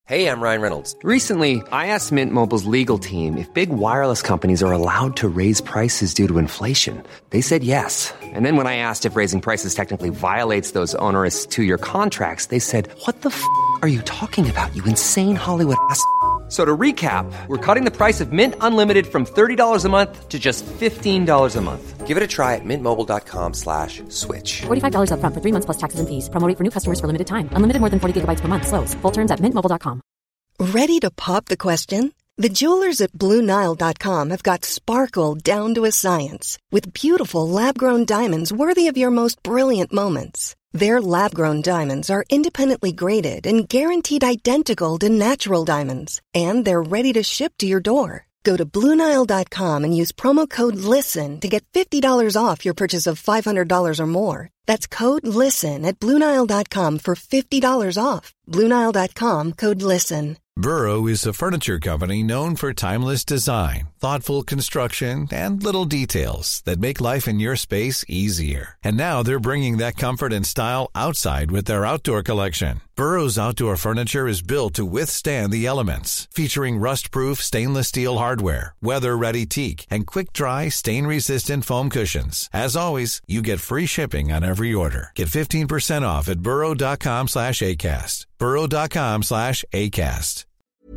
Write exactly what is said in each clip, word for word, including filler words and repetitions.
Hey, I'm Ryan Reynolds. Recently, I asked Mint Mobile's legal team if big wireless companies are allowed to raise prices due to inflation. They said yes. And then when I asked if raising prices technically violates those onerous two-year contracts, they said, what the f*** are you talking about, you insane Hollywood ass f- So to recap, we're cutting the price of Mint Unlimited from thirty dollars a month to just fifteen dollars a month. Give it a try at mintmobile.com slash switch. forty-five dollars up front for three months plus taxes and fees. Promo rate for new customers for limited time. Unlimited more than forty gigabytes per month. Slows full terms at mint mobile dot com. Ready to pop the question? The jewelers at Blue Nile dot com have got sparkle down to a science with beautiful lab-grown diamonds worthy of your most brilliant moments. Their lab-grown diamonds are independently graded and guaranteed identical to natural diamonds, and they're ready to ship to your door. Go to Blue Nile dot com and use promo code LISTEN to get fifty dollars off your purchase of five hundred dollars or more. That's code LISTEN at Blue Nile dot com for fifty dollars off. Blue Nile dot com, code LISTEN. Burrow is a furniture company known for timeless design, thoughtful construction, and little details that make life in your space easier. And now they're bringing that comfort and style outside with their outdoor collection. Burrow's outdoor furniture is built to withstand the elements, featuring rust-proof stainless steel hardware, weather-ready teak, and quick-dry, stain-resistant foam cushions. As always, you get free shipping on every order. Get fifteen percent off at burrow.com slash ACAST. burrow.com slash ACAST.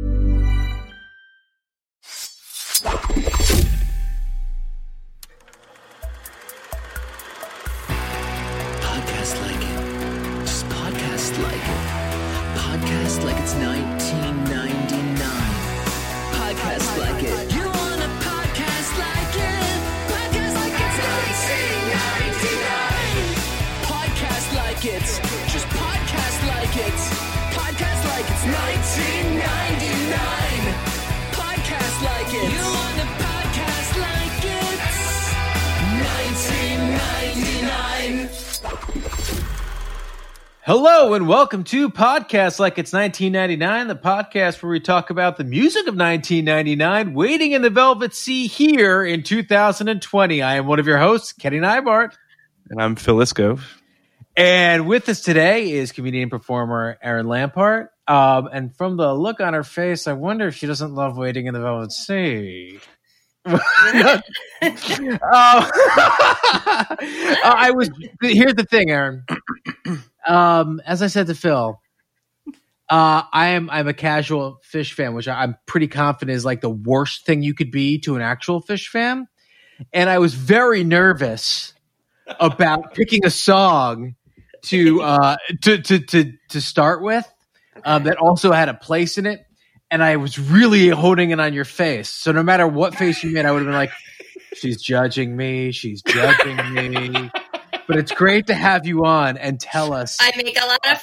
Podcast like it. Just podcast like it. Podcast like it's nineteen ninety-nine. Podcast like it. You want a podcast like it? Podcast like it's nineteen ninety-nine. Podcast like it. Just podcast like it. Podcast like it's nineteen ninety-nine. Podcast like it. You want a podcast like it's nineteen ninety-nine. Hello and welcome to Podcast Like It's nineteen ninety-nine, the podcast where we talk about the music of nineteen ninety-nine, waiting in the Velvet Sea here in two thousand twenty. I am one of your hosts, Kenny Neibart. And I'm Phil Iscove. And with us today is comedian and performer Erin Lampart. Um, and from the look on her face, I wonder if she doesn't love waiting in the Velvet Sea. uh, I was. Here's the thing, Erin. Um, as I said to Phil, uh, I am I'm a casual Phish fan, which I'm pretty confident is like the worst thing you could be to an actual Phish fan. And I was very nervous about picking a song to uh, to, to to to start with um, that also had a place in it. And I was really holding it on your face. So no matter what face you made, I would have been like, she's judging me. She's judging me. But it's great to have you on and tell us. I make a lot of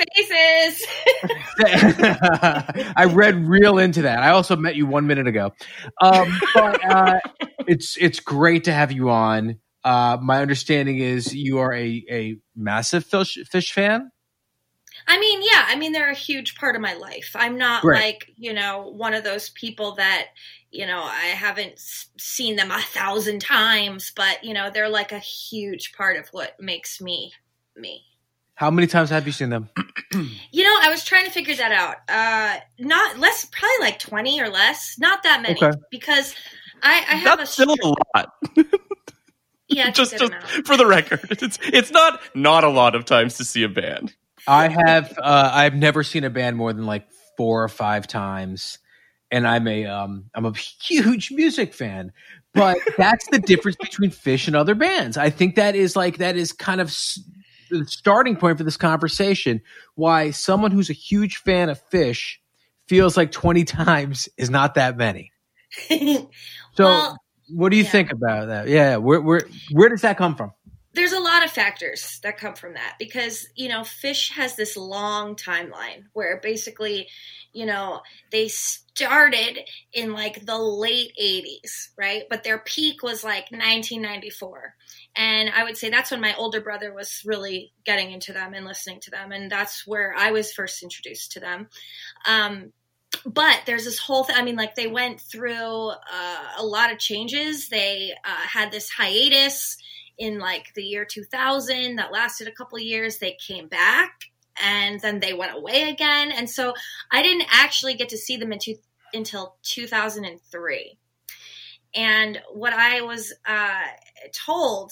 faces. I read real into that. I also met you one minute ago. Um, but uh, it's it's great to have you on. Uh, my understanding is you are a, a massive Phish, Phish fan. I mean, yeah, I mean, they're a huge part of my life. I'm not Right. like, you know, one of those people that, you know, I haven't s- seen them a thousand times, but, you know, they're like a huge part of what makes me, me. How many times have you seen them? You know, I was trying to figure that out. Uh, not less, probably like twenty or less. Not that many. Okay. Because I, I have That's a still a lot. Yeah, it's a just, good just amount. for the record, it's it's not not a lot of times to see a band. I have uh, I've never seen a band more than like four or five times, and I'm a um, I'm a huge music fan. But that's the difference between Phish and other bands. I think that is like that is kind of s- the starting point for this conversation. Why someone who's a huge fan of Phish feels like twenty times is not that many. So, Well, what do you yeah. think about that? Yeah, where where where does that come from? There's a lot of factors that come from that because, you know, Phish has this long timeline where basically, you know, they started in like the late eighties, right? But their peak was like nineteen ninety-four. And I would say that's when my older brother was really getting into them and listening to them. And that's where I was first introduced to them. Um, But there's this whole thing. I mean, like they went through uh, a lot of changes. They uh, had this hiatus in like the year two thousand that lasted a couple of years. They came back and then they went away again. And so I didn't actually get to see them in two, until two thousand three. And what I was uh, told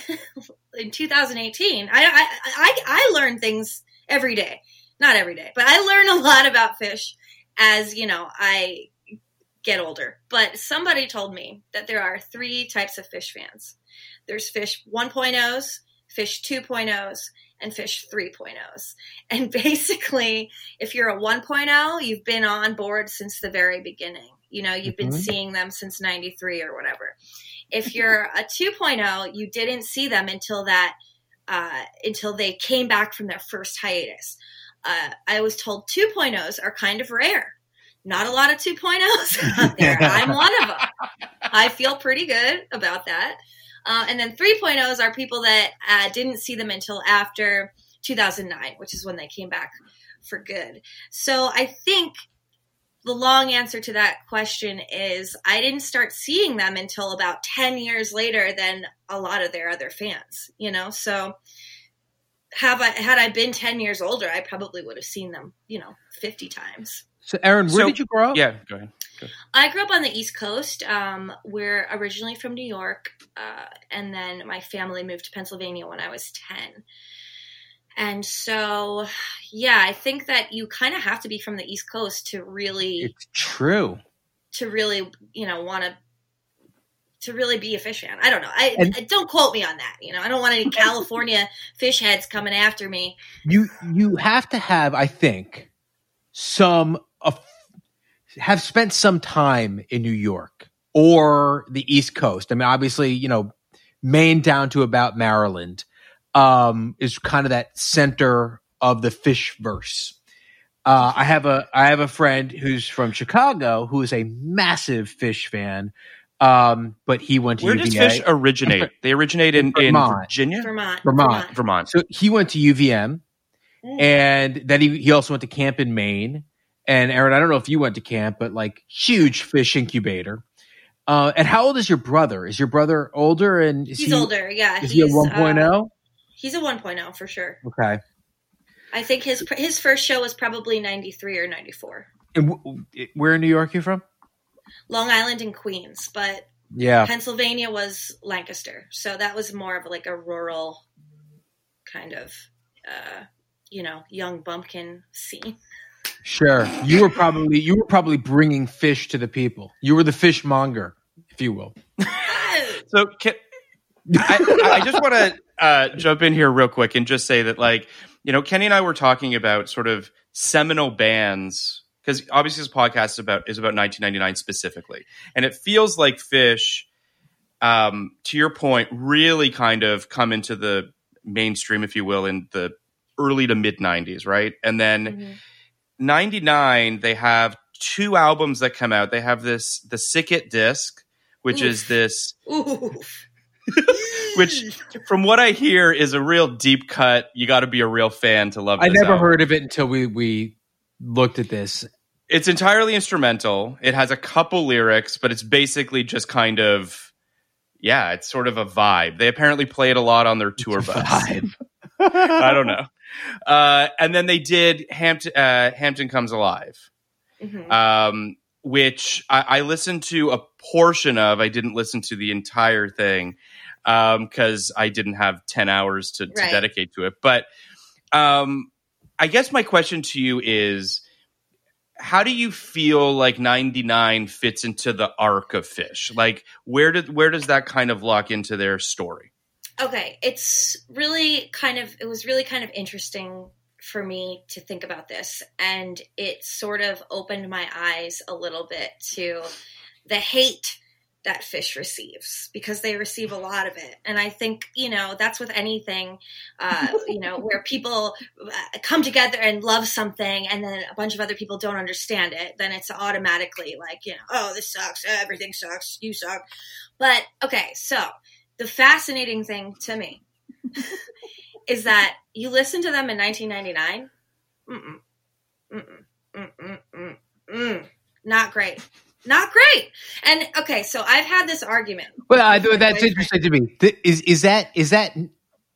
in two thousand eighteen, I, I, I, I learn things every day. Not every day, but I learn a lot about fish as, you know, I get older. But somebody told me that there are three types of fish fans. There's fish one point ohs, fish two point ohs, and fish three point ohs. And basically, if you're a one point oh, you've been on board since the very beginning. You know, you've been mm-hmm. seeing them since ninety-three or whatever. If you're a two point oh, you didn't see them until that, uh, until they came back from their first hiatus. Uh, I was told two point ohs are kind of rare. Not a lot of two point ohs out there. I'm one of them. I feel pretty good about that. Uh, and then three point ohs are people that uh, didn't see them until after two thousand nine, which is when they came back for good. So I think the long answer to that question is I didn't start seeing them until about ten years later than a lot of their other fans, you know? So have I, had I been ten years older, I probably would have seen them, you know, fifty times. So Aaron, where so, did you grow up? Yeah, go ahead. Go ahead. I grew up on the East Coast. Um, we're originally from New York. Uh, and then my family moved to Pennsylvania when I was ten. And so, yeah, I think that you kind of have to be from the East Coast to really, it's true, to really, you know, want to, to really be a fish fan. I don't know. I, and, I don't quote me on that. You know, I don't want any California fish heads coming after me. You, you have to have, I think, some, uh, have spent some time in New York or the East Coast. I mean, obviously, you know, Maine down to about Maryland. Um, is kind of that center of the fish verse. Uh, I have a I have a friend who's from Chicago who is a massive fish fan, um, but he went to Where U V A. Where does fish originate? They originate in, in Virginia? Vermont. Vermont. Vermont. So he went to U V M, mm. and then he, he also went to camp in Maine. And Aaron, I don't know if you went to camp, but like huge fish incubator. Uh, and how old is your brother? Is your brother older? And is He's he, older, yeah. Is he's, he a one point oh? Uh, He's a one point oh for sure. Okay. I think his his first show was probably ninety-three or ninety-four. And w- where in New York are you from? Long Island and Queens, but yeah, Pennsylvania was Lancaster. So that was more of like a rural kind of, uh, you know, young bumpkin scene. Sure. You were probably you were probably bringing fish to the people. You were the fishmonger, if you will. So can, I, I just want to uh, jump in here real quick and just say that, like, you know, Kenny and I were talking about sort of seminal bands, because obviously this podcast is about is about nineteen ninety-nine specifically, and it feels like Fish, um, to your point, really kind of come into the mainstream, if you will, in the early to mid nineties, right? And then mm-hmm. ninety-nine, they have two albums that come out. They have this the Sick It disc, which Oof. is this. Oof. Which, from what I hear, is a real deep cut. You got to be a real fan to love this I never album. heard of it until we, we looked at this. It's entirely instrumental. It has a couple lyrics, but it's basically just kind of, yeah, it's sort of a vibe. They apparently play it a lot on their tour bus. Vibe. I don't know. Uh, and then they did Hampton, uh, Hampton Comes Alive, mm-hmm. um, which I, I listened to a portion of. I didn't listen to the entire thing because um, I didn't have ten hours to, to right. dedicate to it. But um, I guess my question to you is, how do you feel like ninety-nine fits into the arc of Fish? Like, where did where does that kind of lock into their story? Okay, it's really kind of it was really kind of interesting for me to think about this, and it sort of opened my eyes a little bit to the hate that Fish receives, because they receive a lot of it. And I think, you know, that's with anything, uh, you know, where people come together and love something and then a bunch of other people don't understand it, then it's automatically like, you know, oh, this sucks, everything sucks, you suck. But okay, so the fascinating thing to me is that you listen to them in nineteen ninety-nine, mm-mm, mm-mm, mm-mm, mm-mm, mm, not great. Not great. And okay, so I've had this argument. Well, I, that's interesting to me. Is is that is that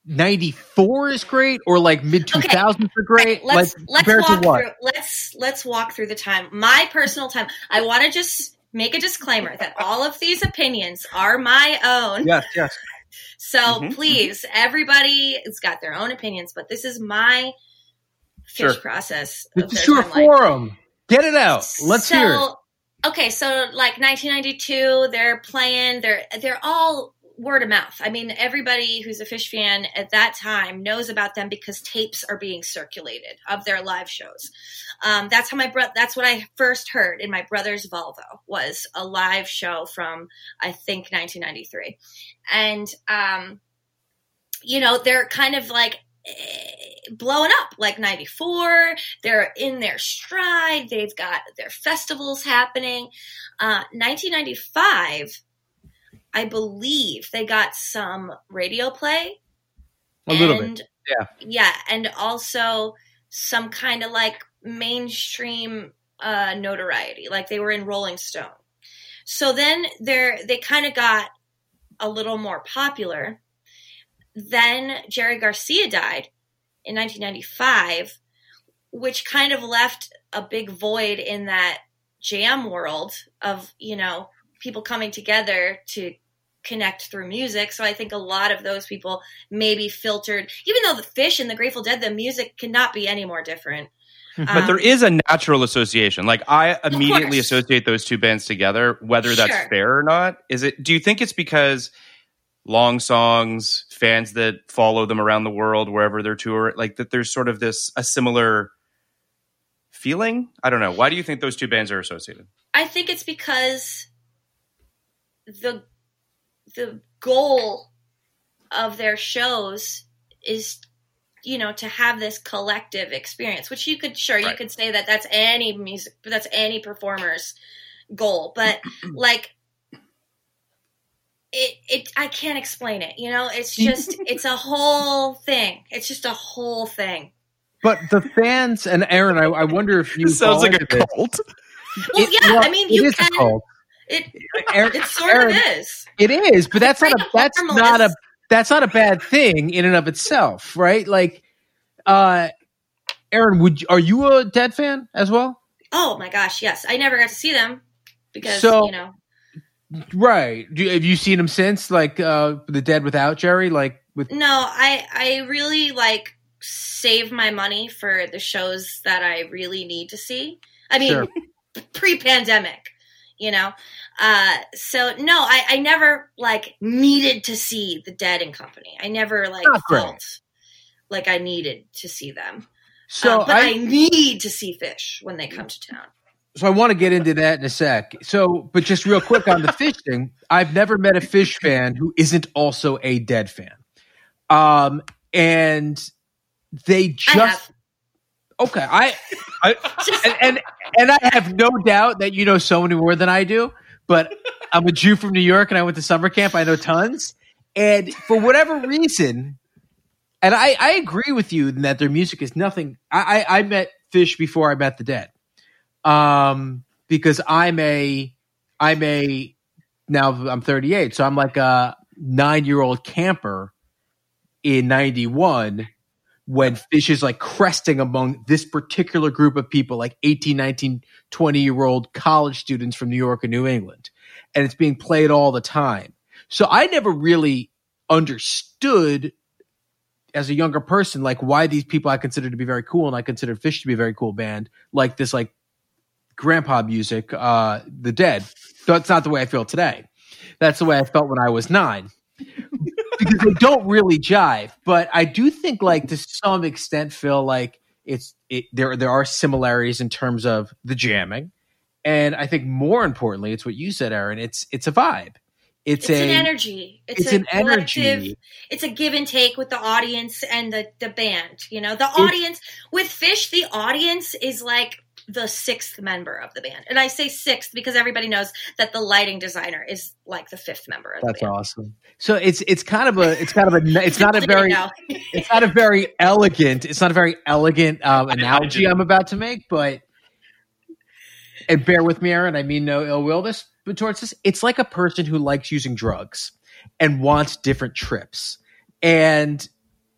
ninety-four is great, or like mid two thousands okay. are great? Right, let's like, let's compared walk to what? through. Let's let's walk through the time. My personal time. I want to just make a disclaimer that all of these opinions are my own. Yes, yes. So mm-hmm, please, mm-hmm. everybody has got their own opinions, but this is my fish sure. process. This is your forum. Get it out. Let's so, hear it. Okay, so like nineteen ninety-two, they're playing. They're they're all word of mouth. I mean, everybody who's a Fish fan at that time knows about them because tapes are being circulated of their live shows. Um, that's how my bro- That's what I first heard in my brother's Volvo, was a live show from I think nineteen ninety-three, and um, you know, they're kind of like blowing up like ninety-four. They're in their stride. They've got their festivals happening. Uh, nineteen ninety-five. I believe they got some radio play. A little bit. Yeah. Yeah. And also some kind of like mainstream uh, notoriety. Like they were in Rolling Stone. So then they're, they kind of got a little more popular. Then Jerry Garcia died in nineteen ninety-five, which kind of left a big void in that jam world of, you know, people coming together to connect through music. So I think a lot of those people maybe filtered, even though the Fish and the Grateful Dead, the music cannot be any more different. But um, there is a natural association. Like I immediately associate those two bands together, whether that's Sure. fair or not. Is it? Do you think it's because long songs, fans that follow them around the world, wherever they're touring, like that there's sort of this, a similar feeling? I don't know. Why do you think those two bands are associated? I think it's because the the goal of their shows is, you know, to have this collective experience, which you could, sure, Right. you could say that that's any music, that's any performer's goal. But like, it, it, I can't explain it, you know, it's just, it's a whole thing. It's just a whole thing. But the fans, and Aaron, I, I wonder if you It sounds like a fall into cult. this. Well, It- yeah, well, I mean, it you is a can, cult. it, Aaron- it sort Aaron, of is. It is, but that's not a It's that's like a not a harmless- that's not a bad thing in and of itself, right? Like, uh, Aaron, would you, are you a Dead fan as well? Oh my gosh, yes. I never got to see them because, So- you know, Right? Do, have you seen them since, like uh, the Dead without Jerry? Like with no, I, I really like save my money for the shows that I really need to see. I mean, Sure. pre-pandemic, you know? Uh, so no, I, I never like needed to see the Dead and Company. I never like Oh, great. felt like I needed to see them. so Uh, but I, I, need to see Fish when they come to town. so I want to get into that in a sec. So, but just real quick on the Fish thing, I've never met a Fish fan who isn't also a Dead fan. Um, and they I just have. okay. I, I and, and and I have no doubt that you know so many more than I do. But I'm a Jew from New York, and I went to summer camp. I know tons, and for whatever reason, and I, I agree with you in that their music is nothing. I, I, I met Fish before I met the Dead, um, because I'm a I'm a now I'm thirty-eight, so I'm like a nine year old camper in ninety-one when Fish is like cresting among this particular group of people, like eighteen, nineteen, twenty year old college students from New York and New England. And it's being played all the time. So I never really understood as a younger person, like why these people I considered to be very cool and I considered Fish to be a very cool band, like this like grandpa music, uh, The Dead. That's not the way I feel today. That's the way I felt when I was nine. Because they don't really jive, but I do think, like to some extent, Phil, like it's it, there. There are similarities in terms of the jamming, and I think more importantly, it's what you said, Aaron. It's it's a vibe. It's, It's a an energy. It's, it's a an collective- energy. It's a give and take with the audience and the, the band. You know, the audience with Fish, the audience is like the sixth member of the band. And I say sixth because everybody knows that the lighting designer is like the fifth member of That's the band. awesome. So it's it's kind of a it's kind of a it's not a People very didn't know. it's not a very elegant it's not a very elegant um, analogy I'm about to make, but and bear with me, Aaron. I mean no ill will this but towards this. It's like a person who likes using drugs and wants different trips. And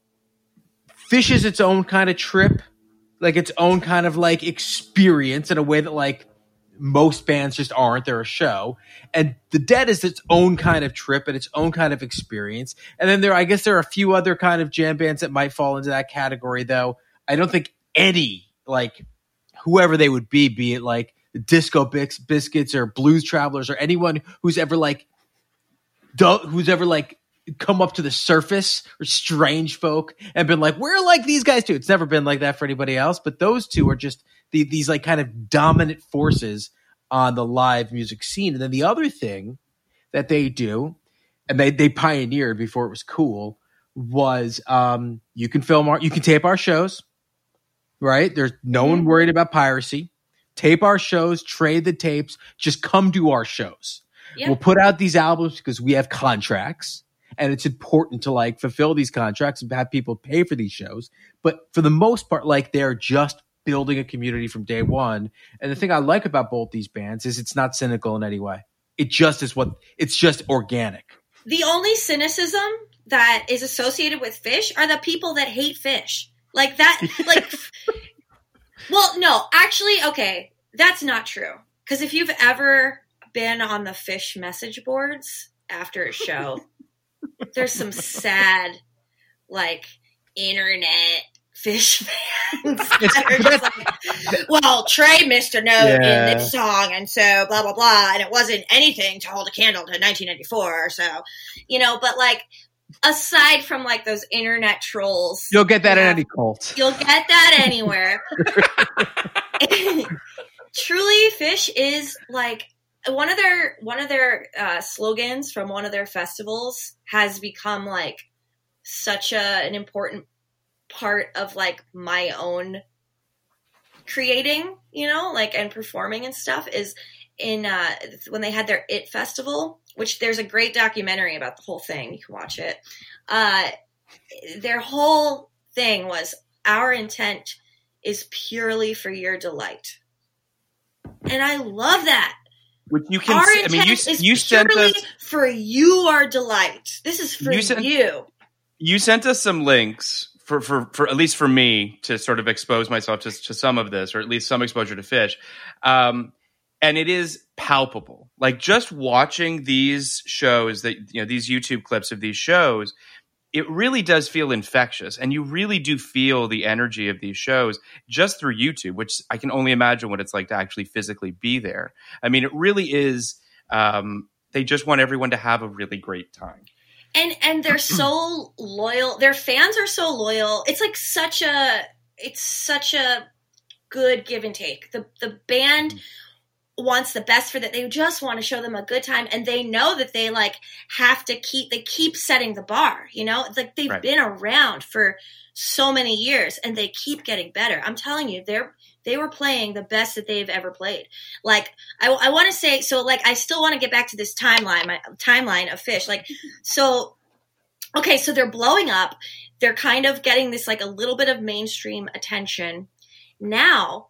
Phish is its own kind of trip, like its own kind of like experience in a way that like most bands just aren't. They're a show. And The Dead is its own kind of trip and its own kind of experience. And then there, I guess there are a few other kind of jam bands that might fall into that category, though. I don't think any, like whoever they would be, be it like Disco Bis- Biscuits or Blues Travelers or anyone who's ever like, do- who's ever like come up to the surface, or Strange Folk and been like, we're like these guys too. It's never been like that for anybody else, but those two are just the, these like kind of dominant forces on the live music scene. And then the other thing that they do, and they, they pioneered before it was cool, was um, you can film our, you can tape our shows, right? There's no one worried about piracy. Tape our shows, trade the tapes, just come do our shows. Yep. We'll put out these albums because we have contracts. And it's important to like fulfill these contracts and have people pay for these shows. But for the most part, like they're just building a community from day one. And the thing I like about both these bands is it's not cynical in any way. It just is what it's just organic. The only cynicism that is associated with Phish are the people that hate Phish. Like that, like, well, no, actually, okay, that's not true. Because if you've ever been on the Phish message boards after a show, there's some sad, like, internet Phish fans that are just like, well, Trey missed a note yeah. in this song, and so blah, blah, blah, and it wasn't anything to hold a candle to nineteen ninety-four, so, you know, but, like, aside from, like, those internet trolls. You'll get that you in know, any cult. You'll get that anywhere. Truly, Phish is, like, One of their one of their uh, slogans from one of their festivals has become like such a an important part of like my own creating, you know, like and performing and stuff. Is in uh, when they had their It Festival, which there's a great documentary about the whole thing. You can watch it. Uh, their whole thing was, our intent is purely for your delight, and I love that. Which you can, Our I mean, you intent you is sent purely us for your delight. This is for you. Sent, you. You sent us some links for, for, for at least for me to sort of expose myself to, to some of this, or at least some exposure to Phish. Um, and it is palpable. Like just watching these shows, that you know, these YouTube clips of these shows, it really does feel infectious, and you really do feel the energy of these shows just through YouTube, which I can only imagine what it's like to actually physically be there. I mean, it really is. Um, they just want everyone to have a really great time, and and they're so loyal. Their fans are so loyal. It's like such a it's such a good give and take. The the band wants the best for that. They just want to show them a good time, and they know that they like have to keep they keep setting the bar, you know. It's like they've right. been around for so many years and they keep getting better. I'm telling you, they're they were playing the best that they've ever played. Like I, I want to say, so like I still want to get back to this timeline my timeline of Phish. Like so okay, so they're blowing up, they're kind of getting this like a little bit of mainstream attention now.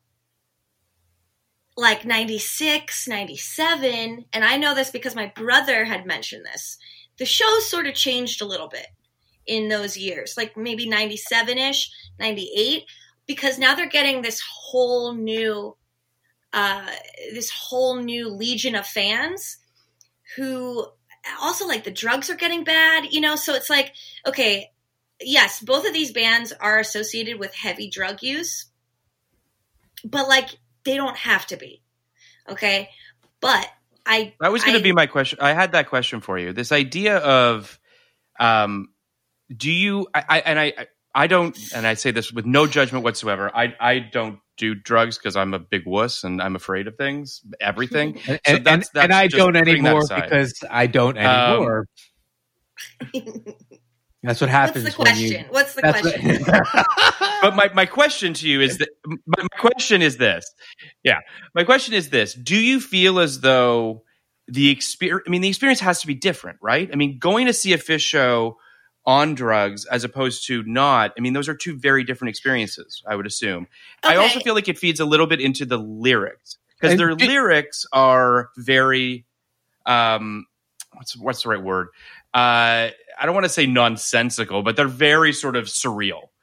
Like ninety-six, ninety-seven, and I know this because my brother had mentioned this. The show sort of changed a little bit in those years, like maybe ninety-seven-ish, ninety-eight, because now they're getting this whole new, uh, this whole new legion of fans who also like the drugs are getting bad, you know? So it's like, okay, yes, both of these bands are associated with heavy drug use, but like, they don't have to be, okay? But I... That was going to be my question. I had that question for you. This idea of, um, do you... I, I and I, I don't, and I say this with no judgment whatsoever, I, I don't do drugs because I'm a big wuss and I'm afraid of things, everything. And, so and, that's, that's and I just don't anymore because I don't anymore. Um, That's what happens. What's the question? You, What's the question? What, but my, my question to you is that my question is this. Yeah. My question is this. Do you feel as though the experience, I mean, the experience has to be different, right? I mean, going to see a Phish show on drugs as opposed to not, I mean, those are two very different experiences, I would assume. Okay. I also feel like it feeds a little bit into the lyrics because their do- lyrics are very, um, what's, what's the right word? Uh, I don't want to say nonsensical, but they're very sort of surreal.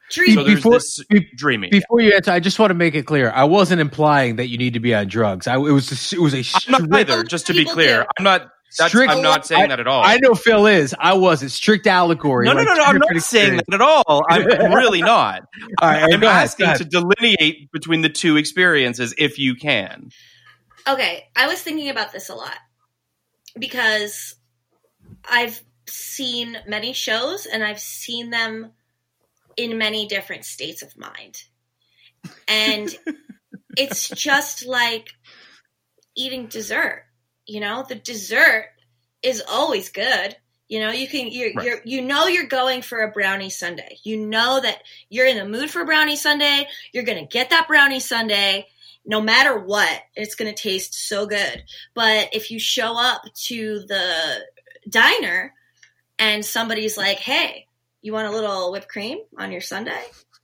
Dreamy. So there's Before- this be- dreamy. Before you answer, I just want to make it clear. I wasn't implying that you need to be on drugs. I, it was a, it was a I'm strict, not either. Just to be People clear, do. I'm not. That's, strict- I'm not saying I, that at all. I know Phil is. I wasn't. Strict allegory. No, no, like no, no. two I'm not different saying experiences. that at all. I'm really not. All right, I'm go ahead, asking go ahead. to delineate between the two experiences if you can. Okay, I was thinking about this a lot because I've seen many shows and I've seen them in many different states of mind. And it's just like eating dessert. You know, the dessert is always good. You know, you can you're, Right. you're you know you're going for a brownie sundae. You know that you're in the mood for a brownie sundae. You're going to get that brownie sundae no matter what. It's going to taste so good. But if you show up to the diner and somebody's like, "Hey, you want a little whipped cream on your sundae?"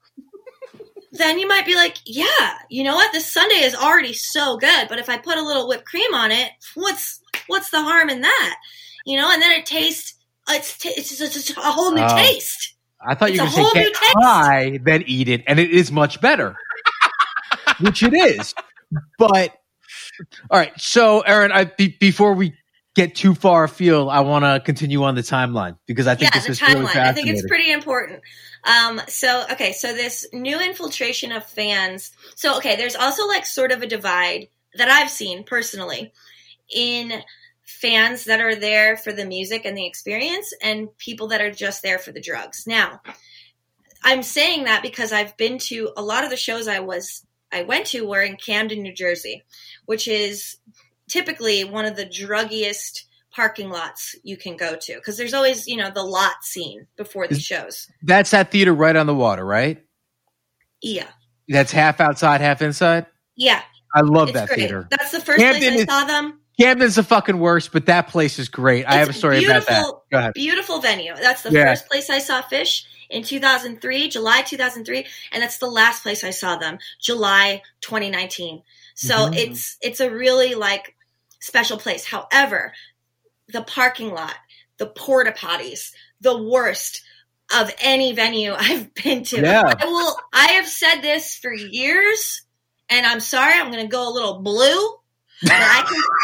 Then you might be like, yeah, you know what? This sundae is already so good, but if I put a little whipped cream on it, what's what's the harm in that? You know, and then it tastes, it's t- it's just a whole new Oh. taste. I thought you were It's a going to whole say new get taste. high, then eat it, and it is much better, which it is. But all right, so Aaron, I, be, before we get too far afield, I want to continue on the timeline because I think Yeah, this the is really timeline. I fascinating. think it's pretty important. Um, so, okay, so this new infiltration of fans. So, okay, there's also like sort of a divide that I've seen personally in fans that are there for the music and the experience and people that are just there for the drugs. Now, I'm saying that because I've been to a lot of the shows I was I went to were in Camden, New Jersey, which is typically one of the druggiest parking lots you can go to because there's always, you know, the lot scene before the shows. That's that theater right on the water, right? Yeah. That's half outside, half inside. Yeah. I love It's that great. theater. That's the first Camden place I is- saw them. Camden's the fucking worst, but that place is great. I have a It's story about that. beautiful- Go ahead. Beautiful venue. That's the Yeah. first place I saw Fish in two thousand three, July two thousand three, and that's the last place I saw them, July twenty nineteen. So Mhm. it's it's a really like special place. However, the parking lot, the porta potties, the worst of any venue I've been to. Yeah. I will I have said this for years, and I'm sorry, I'm gonna go a little blue. But I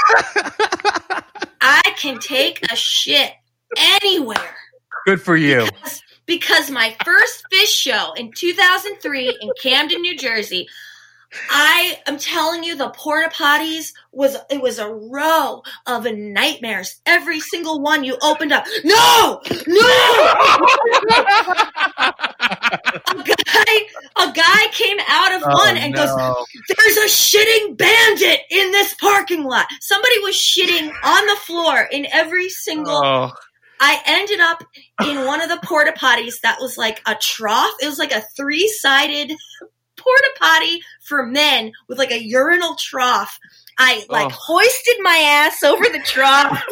can I can take a shit anywhere. Good for you. Because, because my first Fish show in two thousand three in Camden, New Jersey, I am telling you, the porta potties was it was a row of nightmares. Every single one you opened up. No, no. a guy, a guy came out of Oh, one and goes, no. "There's a shitting bandit in this parking lot." Somebody was shitting on the floor in every single. Oh, I ended up in one of the porta potties that was like a trough. It was like a three-sided porta potty for men with like a urinal trough. I like Oh. hoisted my ass over the trough.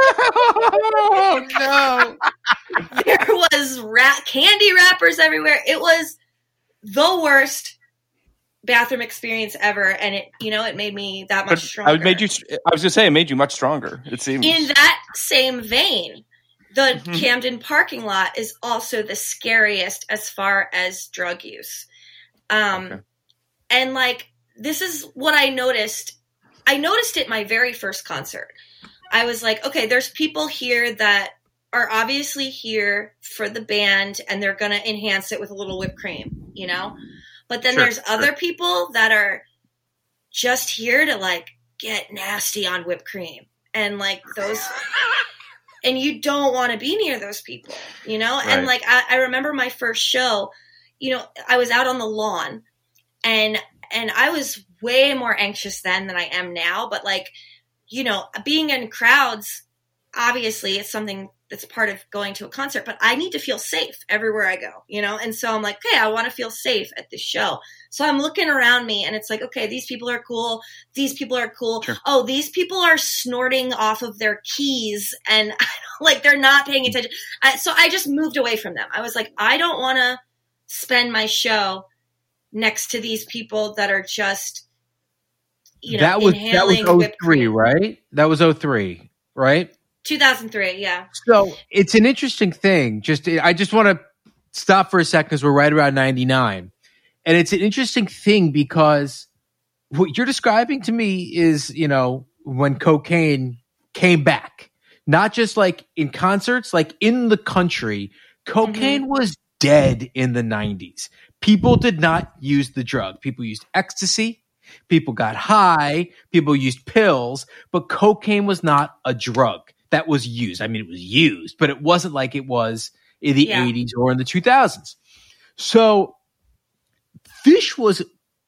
Oh no! There was rat candy wrappers everywhere. It was the worst bathroom experience ever, and it, you know, it made me that much but stronger. I made you. I was gonna say it made you much stronger. It seems. In that same vein, the Mhm. Camden parking lot is also the scariest as far as drug use. Um, Okay. And like, this is what I noticed. I noticed it my very first concert. I was like, okay, there's people here that are obviously here for the band and they're going to enhance it with a little whipped cream, you know? But then Sure, there's sure. other people that are just here to like get nasty on whipped cream. And like those, and you don't want to be near those people, you know? And Right. like, I, I remember my first show, you know, I was out on the lawn and, and I was way more anxious then than I am now. But like, you know, being in crowds, obviously it's something that's part of going to a concert, but I need to feel safe everywhere I go, you know? And so I'm like, okay, I want to feel safe at this show. So I'm looking around me and it's like, okay, these people are cool. These people are cool. Sure. Oh, these people are snorting off of their keys and like they're not paying attention. I, so I just moved away from them. I was like, I don't want to spend my show next to these people that are just, you know, that was that was inhaling oh whipped three, cream. right? That was oh three, right? two thousand three, yeah. So it's an interesting thing. Just I just want to stop for a second because we're right around ninety-nine. And it's an interesting thing because what you're describing to me is, you know, when cocaine came back, not just like in concerts, like in the country, cocaine mm-hmm. was dead in the nineties. People did not use the drug. People used ecstasy. People got high. People used pills, but cocaine was not a drug that was used. I mean, it was used, but it wasn't like it was in the yeah. eighties or in the two thousands. So Phish was,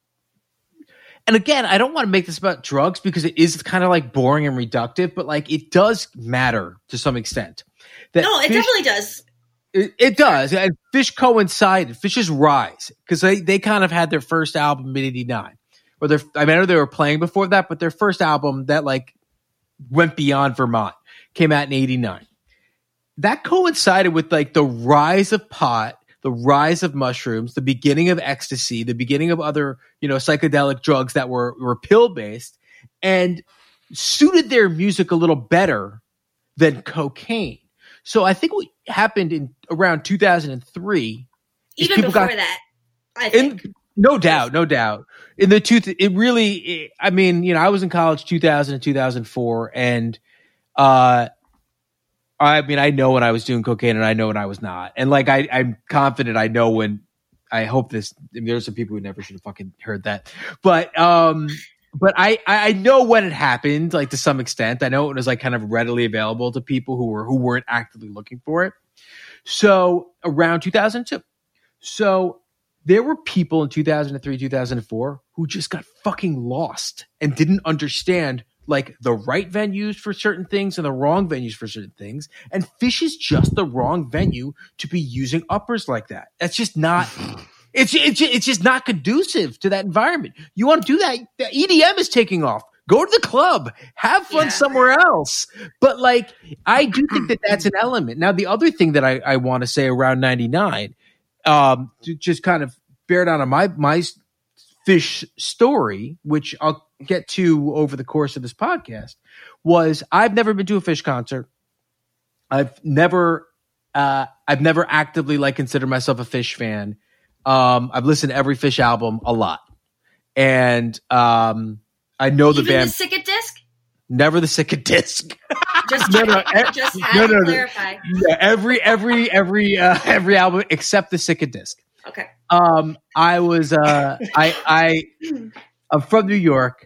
and again, I don't want to make this about drugs because it is kind of like boring and reductive, but like it does matter to some extent. That no, it Phish, definitely does. It, it does. And Phish coincided, Phish's rise, because they, they kind of had their first album in eighty-nine. Or their, I mean, I know they were playing before that, but their first album that like went beyond Vermont came out in eighty-nine. That coincided with like the rise of pot, the rise of mushrooms, the beginning of ecstasy, the beginning of other, you know, psychedelic drugs that were, were pill-based, and suited their music a little better than cocaine. So I think what happened in around two thousand three, even before got, that, I think. In, no doubt, no doubt. In the two, it really, it, I mean, you know, I was in college two thousand and two thousand four, and uh, I mean, I know when I was doing cocaine, and I know when I was not, and like I, I'm confident I know when. I hope this. I mean, there's some people who never should have fucking heard that, but um, but I, I know when it happened, like to some extent. I know it was like kind of readily available to people who were who weren't actively looking for it. So around two thousand two, so there were people in two thousand three, two thousand four who just got fucking lost and didn't understand like the right venues for certain things and the wrong venues for certain things. And Phish is just the wrong venue to be using uppers like that. That's just not. It's it's it's just not conducive to that environment. You want to do that? The E D M is taking off. Go to the club, have fun yeah. somewhere else. But like, I do think that that's an element. Now, the other thing that I, I want to say around ninety-nine, um, to just kind of bear down on my my Phish story, which I'll get to over the course of this podcast, was I've never been to a Phish concert. I've never, uh, I've never actively like considered myself a Phish fan. Um, I've listened to every Phish album a lot, and um, I know the Even band. The Sick Disc? Never the Sick Disc. Just, no, no, just no, have no, to no. clarify. Yeah, every every every uh, every album except the Sick Disc. Okay. Um, I was uh, I I I'm from New York.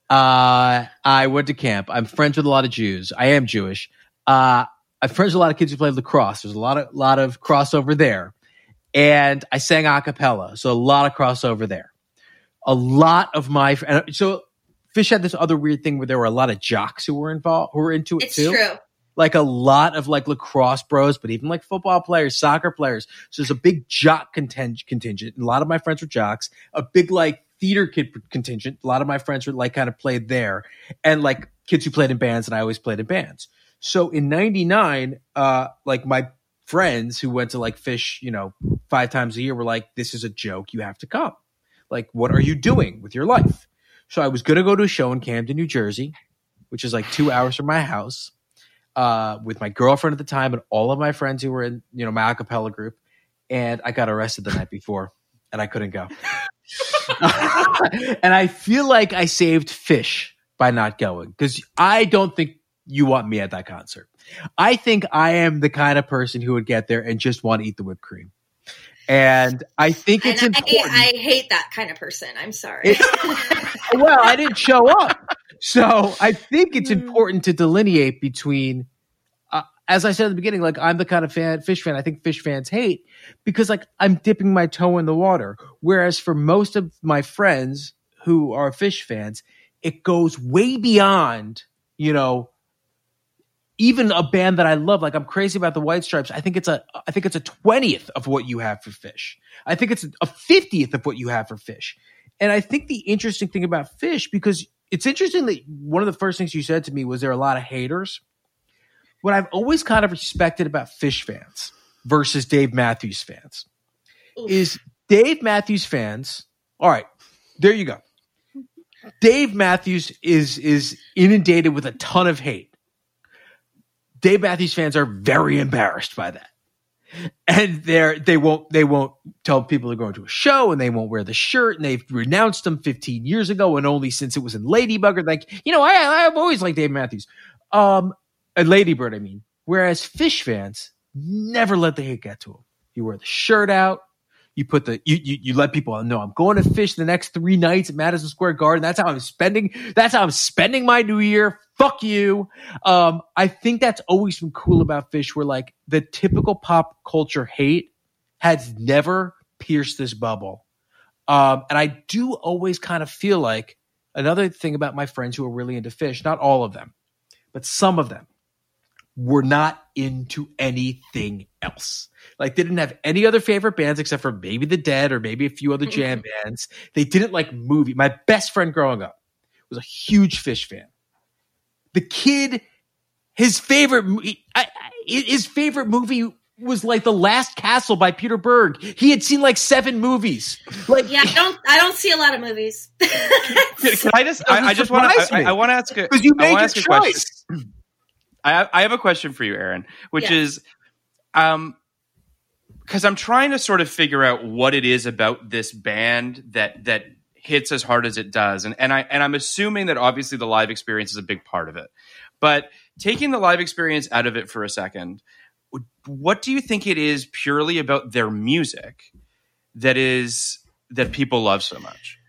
Uh, I went to camp. I'm friends with a lot of Jews. I am Jewish. Uh, I'm friends with a lot of kids who play lacrosse. There's a lot of lot of crossover there. And I sang a cappella, so a lot of crossover there. A lot of my and so Phish had this other weird thing where there were a lot of jocks who were involved, who were into it it's too. True. Like a lot of like lacrosse bros, but even like football players, soccer players. So there's a big jock contingent. contingent. A lot of my friends were jocks. A big like theater kid contingent. A lot of my friends were like kind of played there, and like kids who played in bands, and I always played in bands. So in ninety-nine, uh, like my friends who went to like Phish, you know, five times a year were like, this is a joke. You have to come. Like, what are you doing with your life? So I was going to go to a show in Camden, New Jersey, which is like two hours from my house, uh, with my girlfriend at the time and all of my friends who were in, you know, my a cappella group. And I got arrested the night before and I couldn't go. And I feel like I saved Phish by not going because I don't think you want me at that concert. I think I am the kind of person who would get there and just want to eat the whipped cream. And I think it's and I, important. I hate that kind of person. I'm sorry. It, well, I didn't show up. So I think it's important to delineate between, uh, as I said at the beginning, like I'm the kind of fan, Phish fan I think Phish fans hate because like I'm dipping my toe in the water. Whereas for most of my friends who are Phish fans, it goes way beyond, you know, even a band that I love, like I'm crazy about the White Stripes. I think it's a, I think it's a twentieth of what you have for Phish. I think it's a fiftieth of what you have for Phish. And I think the interesting thing about Phish, because it's interesting that one of the first things you said to me was there are a lot of haters. What I've always kind of respected about Phish fans versus Dave Matthews fans Oof. is Dave Matthews fans. All right, there you go. Dave Matthews is is inundated with a ton of hate. Dave Matthews fans are very embarrassed by that. And they're they won't they won't tell people they're going to a show, and they won't wear the shirt, and they've renounced them fifteen years ago, and only since it was in Ladybug. Like, you know, I I've always liked Dave Matthews, um, and Ladybird. I mean, whereas Phish fans never let the hate get to them. You wear the shirt out. You put the you, you you let people know I'm going to Phish the next three nights at Madison Square Garden. That's how I'm spending. That's how I'm spending my New Year. Fuck you. Um, I think that's always been cool about Phish, where like the typical pop culture hate has never pierced this bubble. Um, and I do always kind of feel like another thing about my friends who are really into Phish, not all of them, but some of them were not into anything else. Like, they didn't have any other favorite bands except for maybe The Dead or maybe a few other jam bands. They didn't like movie. My best friend growing up was a huge Phish fan. The kid, his favorite, I, I, his favorite movie was like The Last Castle by Peter Berg. He had seen like seven movies. Like, yeah, I don't, I don't see a lot of movies. can, can I just, I, I just want to, I, I want to ask a, because you made your ask a choice. Question. I, I have a question for you, Aaron, which yes. is, um, because I'm trying to sort of figure out what it is about this band that that hits as hard as it does, and and I and I'm assuming that obviously the live experience is a big part of it. But taking the live experience out of it for a second, what do you think it is purely about their music that is that people love so much?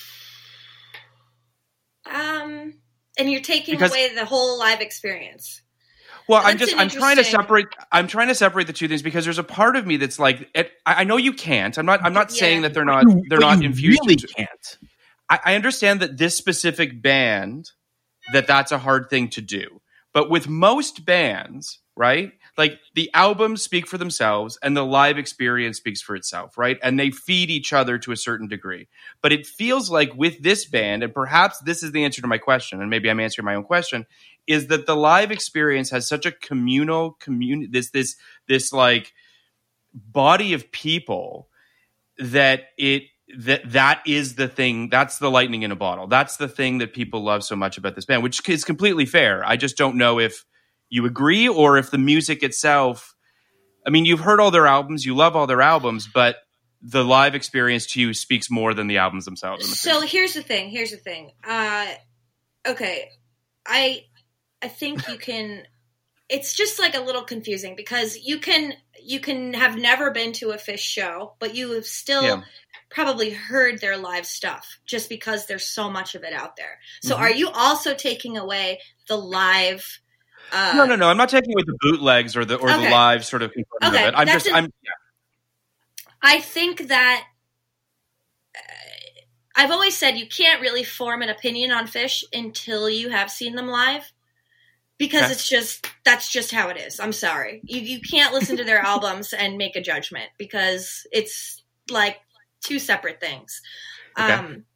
Um, and you're taking Because, away the whole live experience. Well, That's I'm just an I'm trying to interesting- separate I'm trying to separate the two things, because there's a part of me that's like it, I, I know you can't. I'm not I'm not Yeah. saying that they're not You- they're but not you infused. really into- can't. I, I understand that this specific band, that that's a hard thing to do. But with most bands, right? Like, the albums speak for themselves and the live experience speaks for itself, right? And they feed each other to a certain degree. But it feels like with this band, and perhaps this is the answer to my question, and maybe I'm answering my own question, is that the live experience has such a communal community, this this this like body of people that it that that is the thing, that's the lightning in a bottle. That's the thing that people love so much about this band, which is completely fair. I just don't know if you agree or if the music itself, I mean, you've heard all their albums, you love all their albums, but the live experience to you speaks more than the albums themselves. So here's the thing. Here's the thing. Uh, okay, I I think you can. It's just like a little confusing, because you can you can have never been to a Phish show, but you have still Yeah. probably heard their live stuff, just because there's so much of it out there. So Mhm. are you also taking away the live? Uh, No, no, no. I'm not taking away the bootlegs or the or the Okay. live sort of component Okay, of it. I'm that's just an- I'm yeah. I think that uh, I've always said you can't really form an opinion on Phish until you have seen them live, because Okay. it's just that's just how it is. I'm sorry, you you can't listen to their albums and make a judgment, because it's like two separate things. Okay. Um,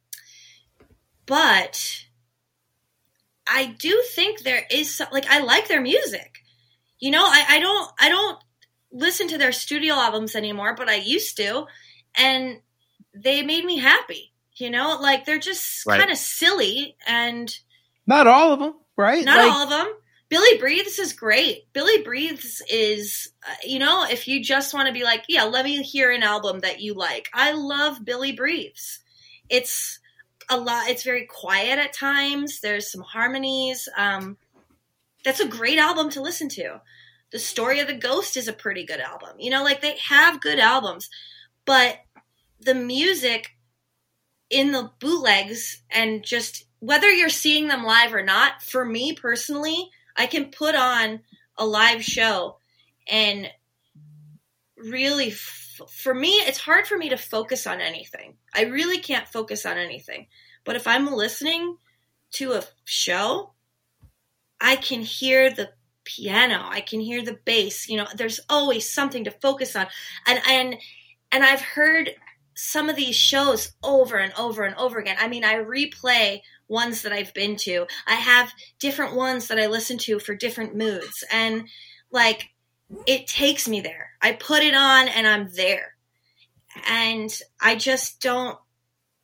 but I do think there is some, like I like their music. You know, I, I don't I don't listen to their studio albums anymore, but I used to, and they made me happy. You know, like they're just Right. kind of silly, and Not all of them, right? not Like, all of them. Billy Breathes is great. Billy Breathes is, uh, you know, if you just want to be like, yeah, let me hear an album that you like. I love Billy Breathes. It's a lot. It's very quiet at times. There's some harmonies. Um, that's a great album to listen to. The Story of the Ghost is a pretty good album. You know, like they have good albums, but the music in the bootlegs, and just whether you're seeing them live or not, for me personally, I can put on a live show and really, f- for me, it's hard for me to focus on anything. I really can't focus on anything. But if I'm listening to a show, I can hear the piano, I can hear the bass. You know, there's always something to focus on. And and and I've heard some of these shows over and over and over again. I mean, I replay ones that I've been to. I have different ones that I listen to for different moods. And like, it takes me there. I put it on and I'm there. And I just don't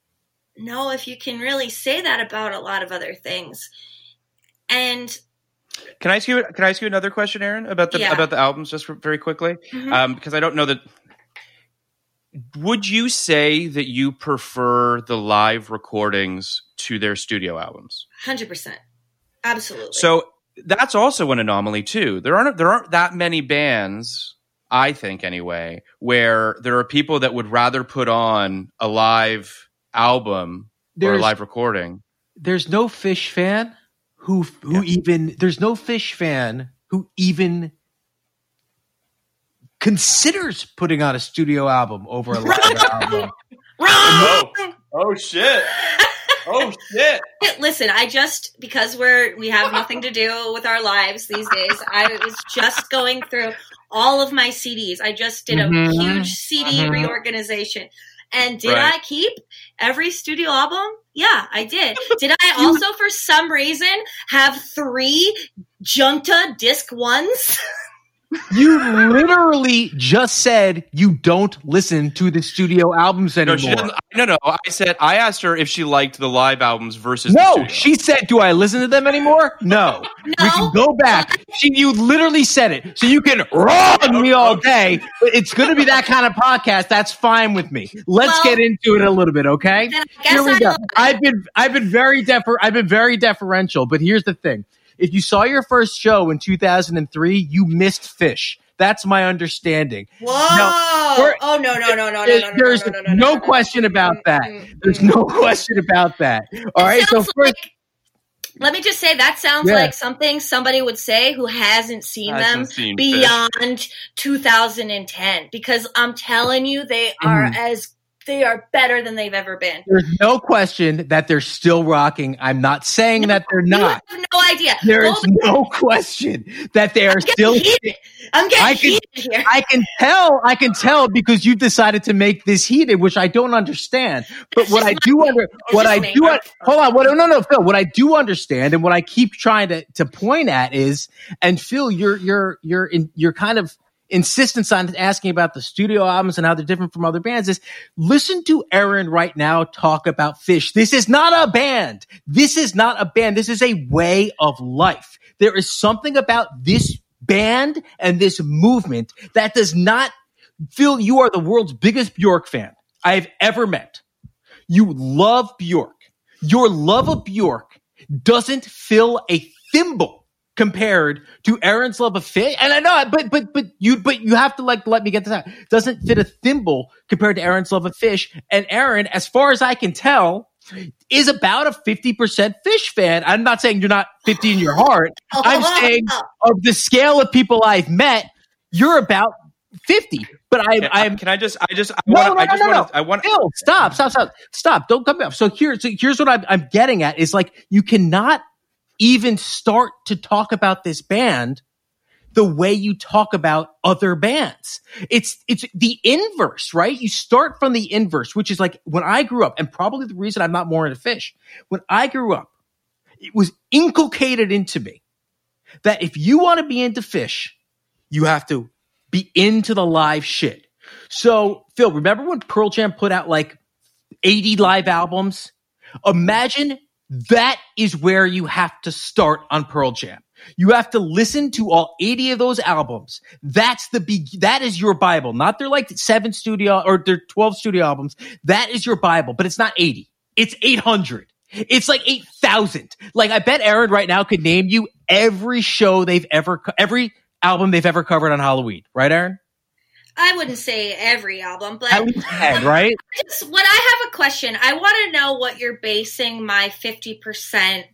know if you can really say that about a lot of other things. And Can I ask you? Can I ask you another question, Aaron, about the Yeah. about the albums, just very quickly, Mhm. um, because I don't know that. Would you say that you prefer the live recordings to their studio albums? one hundred percent. Absolutely. So that's also an anomaly too. There aren't there aren't that many bands, I think anyway, where there are people that would rather put on a live album or a There's- live recording. There's no Fish fan who who even there's no Fish fan who even considers putting on a studio album over a live album. Oh, oh shit. Oh shit. Listen, I just because we're we have nothing to do with our lives these days. I was just going through all of my C Ds. I just did a Mhm. huge C D Mhm. reorganization. And did Right. I keep every studio album? Yeah, I did. Did I also for some reason have three Junta disc ones? You literally just said you don't listen to the studio albums No, anymore. she doesn't. No, no. I said I asked her if she liked the live albums versus the No, studio. she said, "Do I listen to them anymore?" No. We can go back. She, you literally said it, so you can wrong me all day. But it's going to be that kind of podcast. That's fine with me. Let's Well, get into it a little bit, okay? then I guess Here we I go. lied. I've been, I've been very defer, I've been very deferential. But here's the thing: if you saw your first show in two thousand three, you missed Fish. That's my understanding. Whoa! Now, we're- oh no no no no no There's, no no there's no no no no no, question no, about no, that. mm, mm, There's mm. no question about that. All It right. So sounds first, like- let me just say that sounds Yeah. like something somebody would say who hasn't seen Hasn't them seen beyond two thousand ten. Because I'm telling you, they are Mhm. as they are better than they've ever been. there's no question that they're still rocking. I'm not saying No, that they're You not. have no idea. There Go is back- no question that they are I'm getting still. heated. I'm getting I can- heated here. I can tell. I can tell because you decided to make this heated, which I don't understand. But It's what just I my- do under, it's what just I me. do, un- hold on. What, no, no, Phil. What I do understand, and what I keep trying to to point at is, and Phil, you're you're you're in you're kind of insistence on asking about the studio albums and how they're different from other bands is listen to Aaron right now talk about Fish. This is not a band. This is not a band. This is a way of life. There is something about this band and this movement that does not Phil, you are the world's biggest Bjork fan I've ever met. You love Bjork. Your love of Bjork doesn't fill a thimble compared to Aaron's love of Fish. And I know, but but but you but you have to like let me get this out. Doesn't fit a thimble compared to Aaron's love of Fish. And Aaron, as far as I can tell, is about a fifty percent Fish fan. I'm not saying you're not fifty in your heart. I'm saying of the scale of people I've met, you're about fifty. But I, Can, I'm can I just? I just. I no, want. no, no, I just no, no. want. I want. Phil, stop, stop, stop, stop. Don't come up. So here, so here's what I'm, I'm getting at is like, you cannot even start to talk about this band the way you talk about other bands. It's, it's the inverse, right? You start from the inverse, which is like when I grew up, and probably the reason I'm not more into Fish, when I grew up, it was inculcated into me that if you want to be into Fish, you have to be into the live shit. So, Phil, remember when Pearl Jam put out like eighty live albums? Imagine that is where you have to start on Pearl Jam. You have to listen to all eighty of those albums. That's the be- that is your Bible, not their like seven studio or their twelve studio albums. That is your Bible, but it's not eighty. It's eight hundred. It's like eight thousand. Like I bet Aaron right now could name you every show they've ever, co- every album they've ever covered on Halloween. Right, Aaron? I wouldn't say every album, but At least ten, right? just when I have a question, I want to know what you're basing my fifty percent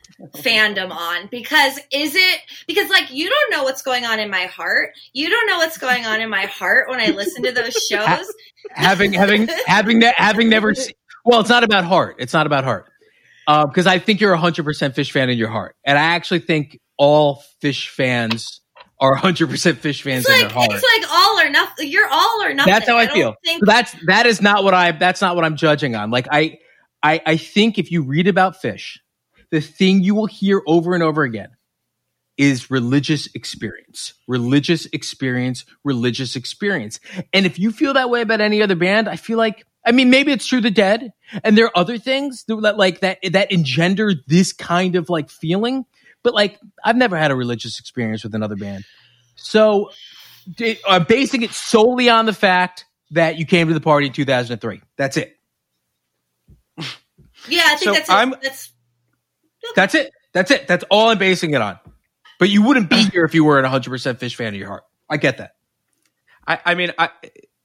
fandom on, because is it because like you don't know what's going on in my heart. You don't know what's going on in my heart when I listen to those shows. having having having ne- having never seen, well, it's not about heart. It's not about heart. Uh, because I think you're a hundred percent Fish fan in your heart, and I actually think all Fish fans are a hundred percent Fish fans It's in like their heart. it's like all or nothing. You're all or nothing. That's how I, don't feel. think- So that's that is not what I. That's not what I'm judging on. Like I, I, I think if you read about Fish, the thing you will hear over and over again is religious experience, religious experience, religious experience. And if you feel that way about any other band, I feel like, I mean, maybe it's true the Dead, and there are other things that like that that engender this kind of like feeling. but like I've never had a religious experience with another band. So I'm basing it solely on the fact that you came to the party in two thousand three. That's it. Yeah, I think So that's it. I'm- That's That's it. That's it. That's all I'm basing it on. But you wouldn't be here if you weren't a one hundred percent Fish fan of your heart. I get that. I, I mean, I.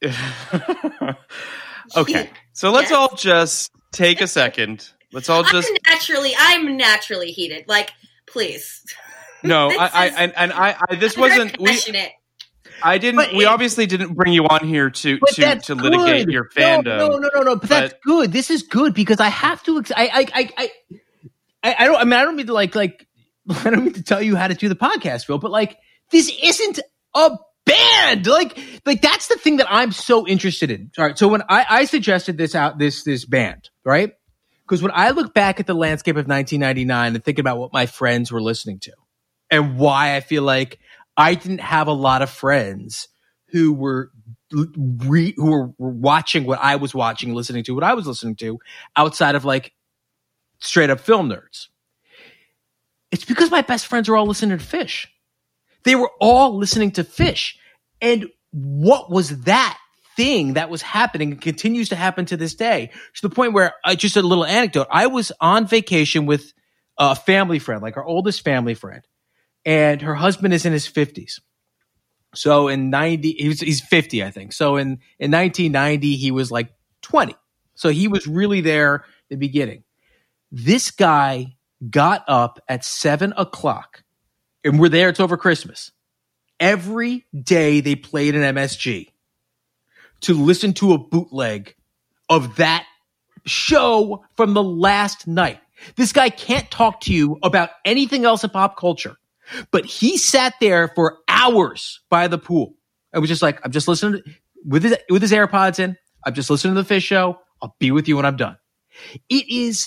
Okay, so let's Yes. all just take a second. Let's all just I'm naturally, I'm naturally heated. Like, please. no. This I, I is- and, and I, I. This I'm very wasn't. We. passionate. I didn't. But we it- obviously didn't bring you on here to But to, that's to litigate good. your No, fandom. No, no, no, no. But, that's but- good. This is good because I have to. Ex- I, I, I, I, I, I don't. I mean, I don't mean to like, like. I don't mean to tell you how to do the podcast, Phil. But like, this isn't a band. Like, like that's the thing that I'm so interested in. All right. So when I, I suggested this out, this this band, right? Because when I look back at the landscape of nineteen ninety-nine and think about what my friends were listening to, and why I feel like I didn't have a lot of friends who were re, who were, were watching what I was watching, listening to what I was listening to, outside of like straight up film nerds. It's because my best friends are all listening to Fish. They were all listening to Fish. And what was that thing that was happening and continues to happen to this day? To the point where, uh, just a little anecdote, I was on vacation with a family friend, like our oldest family friend, and her husband is in his fifties. So in ninety, he was, he's fifty, I think. So in, in nineteen ninety, he was like twenty. So he was really there at the beginning. This guy got up at seven o'clock, and we're there. It's over Christmas. Every day they played an M S G to listen to a bootleg of that show from the last night. This guy can't talk to you about anything else in pop culture, but he sat there for hours by the pool. I was just like, I'm just listening to, with his, with his AirPods in. I'm just listening to the Fish show. I'll be with you when I'm done. It is,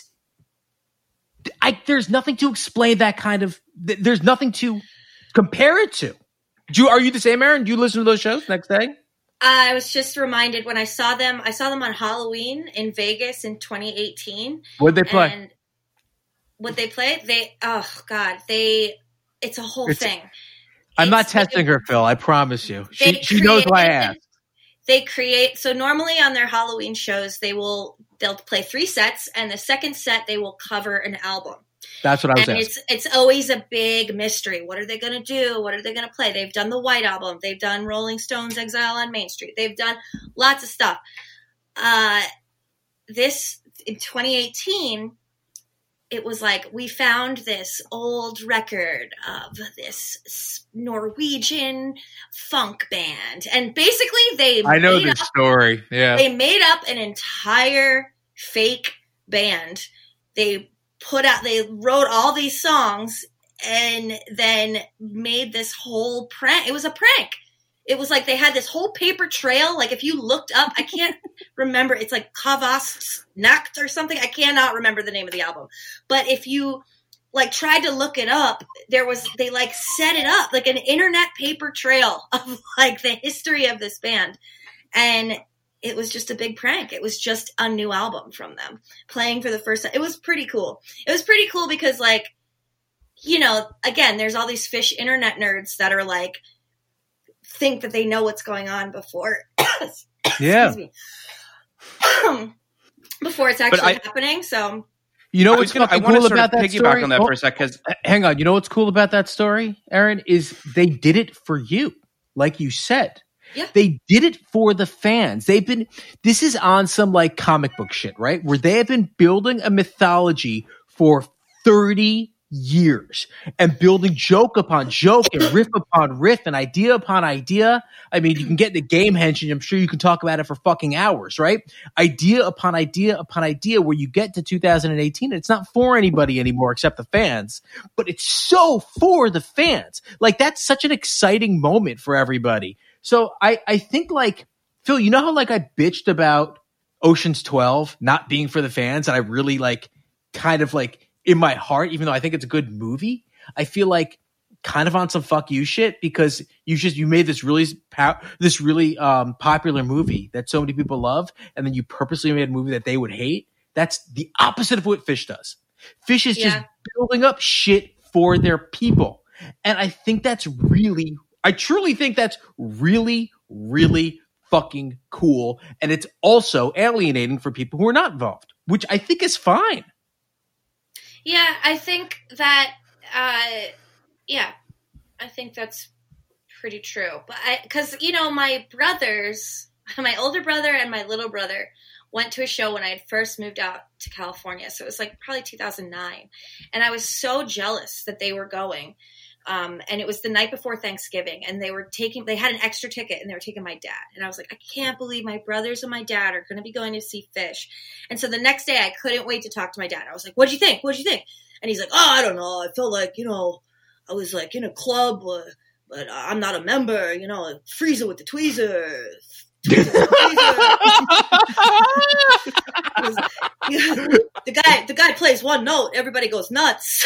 I, there's nothing to explain that kind of, there's nothing to compare it to. Do you, are you the same, Aaron? Do you listen to those shows next day? I was just reminded when I saw them, I saw them on Halloween in Vegas in twenty eighteen. What'd they play? And what they play? They, oh God, they, it's a whole It's- thing. I'm not It's- testing her, Phil. I promise you. She, They she knows why I created- asked. They create, so normally on their Halloween shows, they will, they'll play three sets, and the second set, they will cover an album. That's what I was And asking. it's it's always a big mystery. What are they going to do? What are they going to play? They've done the White Album. They've done Rolling Stones' Exile on Main Street. They've done lots of stuff. Uh, this, in twenty eighteen, it was like, we found this old record of this Norwegian funk band. And basically they I know made this up, story. Yeah. they made up an entire fake band. They put out, they wrote all these songs and then made this whole prank. It was a prank. It was like they had this whole paper trail. Like if you looked up, I can't remember. It's like Kavast Nacht or something. I cannot remember the name of the album. But if you like tried to look it up, there was, they like set it up like an internet paper trail of like the history of this band. And it was just a big prank. It was just a new album from them playing for the first time. It was pretty cool. It was pretty cool because like, you know, again, there's all these Fish internet nerds that are like, think that they know what's going on before, Yeah. excuse me, before it's actually I- happening. So You know I was what's gonna, I fucking want to cool sort about of that piggyback story? on that Oh, for a sec because hang on. You know what's cool about that story, Aaron, is they did it for you, like you said. Yep. They did it for the fans. They've been, this is on some like comic book shit, right? Where they have been building a mythology for thirty years and building joke upon joke and riff upon riff and idea upon idea. I mean, you can get into game henching. I'm sure you can talk about it for fucking hours, right? Idea upon idea upon idea where you get to two thousand eighteen. And it's not for anybody anymore except the fans, but it's so for the fans. Like that's such an exciting moment for everybody. So I, I think like, Phil, you know how like I bitched about Ocean's twelve not being for the fans and I really like kind of like in my heart, even though I think it's a good movie, I feel like kind of on some fuck you shit because you just, you made this really, pow- this really um, popular movie that so many people love. And then you purposely made a movie that they would hate. That's the opposite of what Fish does. Fish is just Yeah. building up shit for their people. And I think that's really, I truly think that's really, really fucking cool. And it's also alienating for people who are not involved, which I think is fine. Yeah, I think that, uh, yeah, I think that's pretty true. But I, because, you know, my brothers, my older brother and my little brother went to a show when I had first moved out to California. So it was like probably two thousand nine. And I was so jealous that they were going. Um, and it was the night before Thanksgiving, and they were taking, they had an extra ticket and they were taking my dad. And I was like, I can't believe my brothers and my dad are going to be going to see Phish. And so the next day I couldn't wait to talk to my dad. I was like, what'd you think? What'd you think? And he's like, oh, I don't know. I felt like, you know, I was like in a club, uh, but I'm not a member, you know, like Freezer with the tweezer. tweezer, tweezer. Yeah, the guy, the guy plays one note. Everybody goes nuts.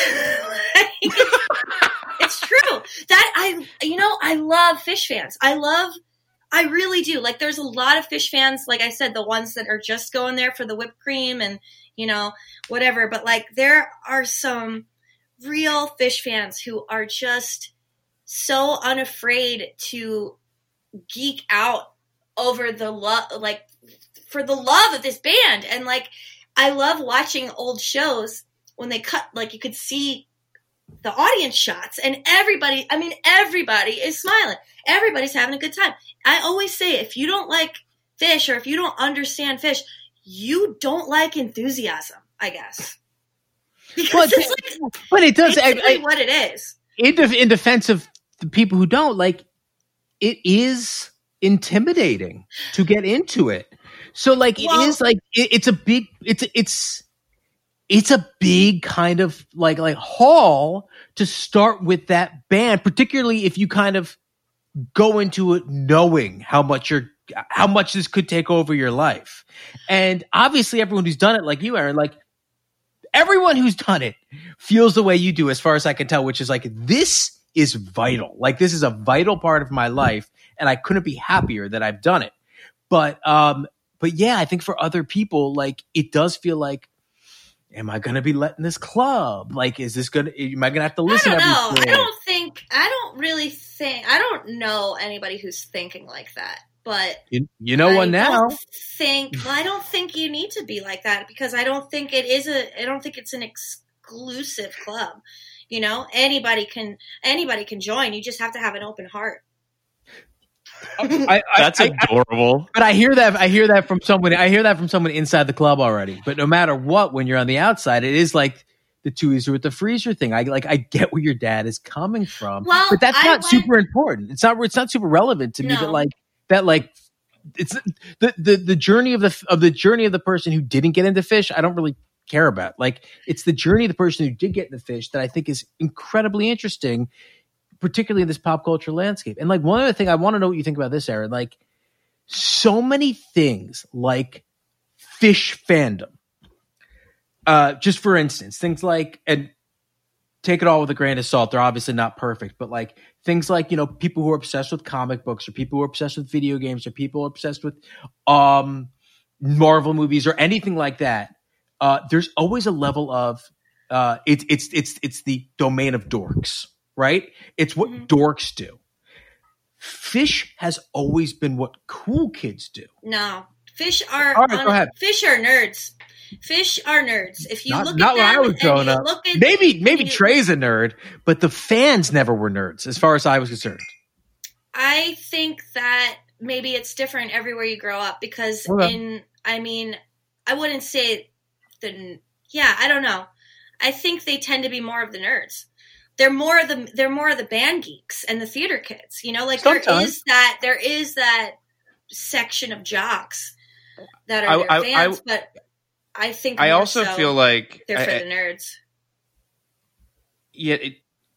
It's true that I, you know, I love Phish fans. I love, I really do. Like, there's a lot of Phish fans, like I said, the ones that are just going there for the whipped cream and, you know, whatever. But like, there are some real Phish fans who are just so unafraid to geek out over the love, like for the love of this band. And like, I love watching old shows when they cut, like you could see the audience shots and everybody, I mean, everybody is smiling. Everybody's having a good time. I always say, if you don't like Phish or if you don't understand Phish, you don't like enthusiasm, I guess. Because well, it's like, but it does, I, I, what it is. In, def- in defense of the people who don't, like, it is intimidating to get into it. So like, well, it is like, it, it's a big, it's, it's, it's a big kind of like, like haul to start with that band, particularly if you kind of go into it knowing how much you're, how much this could take over your life. And obviously everyone who's done it, like you, Aaron, like everyone who's done it feels the way you do, as far as I can tell, which is like, this is vital. Like, this is a vital part of my life, and I couldn't be happier that I've done it. But, um, but yeah, I think for other people, like, it does feel like, am I going to be letting this club? Like, is this going to, am I going to have to listen? I don't know. every I don't think, I don't really think, I don't know anybody who's thinking like that, but you, you know I what now? Don't think, well, I don't think you need to be like that, because I don't think it is a, I don't think it's an exclusive club. You know, anybody can, anybody can join. You just have to have an open heart. I, I, That's I, adorable. I, but I hear that I hear that from someone. I hear that from someone inside the club already. But no matter what, when you're on the outside, it is like the tweezer with the freezer thing. I like I get where your dad is coming from, well, but that's I not went, super important. It's not. It's not super relevant to me. No. That like that like it's the, the the journey of the of the journey of the person who didn't get into Phish. I don't really care about. Like, it's the journey of the person who did get into Phish that I think is incredibly interesting, particularly in this pop culture landscape. And like, one other thing, I want to know what you think about this, Aaron. Like, so many things like Phish fandom. Uh, just for instance, things like, and take it all with a grain of salt, they're obviously not perfect, but like things like, you know, people who are obsessed with comic books, or people who are obsessed with video games, or people who are obsessed with um, Marvel movies, or anything like that. Uh, there's always a level of uh, it's it's it's it's the domain of dorks, right? It's what mm-hmm. dorks do. Phish has always been what cool kids do. No, Phish are All right, un- go ahead. Phish are nerds. Fish are nerds. If you not, look not at them, when I was growing up. At, maybe maybe you, Trey's a nerd, but the fans never were nerds, as far as I was concerned. I think that maybe it's different everywhere you grow up, because okay. in, I mean, I wouldn't say the, yeah, I don't know. I think they tend to be more of the nerds. They're more of the, they're more of the band geeks and the theater kids, you know, like Sometimes. there is that, there is that section of jocks that are I, their fans, I, I, but I think I also so feel like they're for I, the nerds. Yeah, it,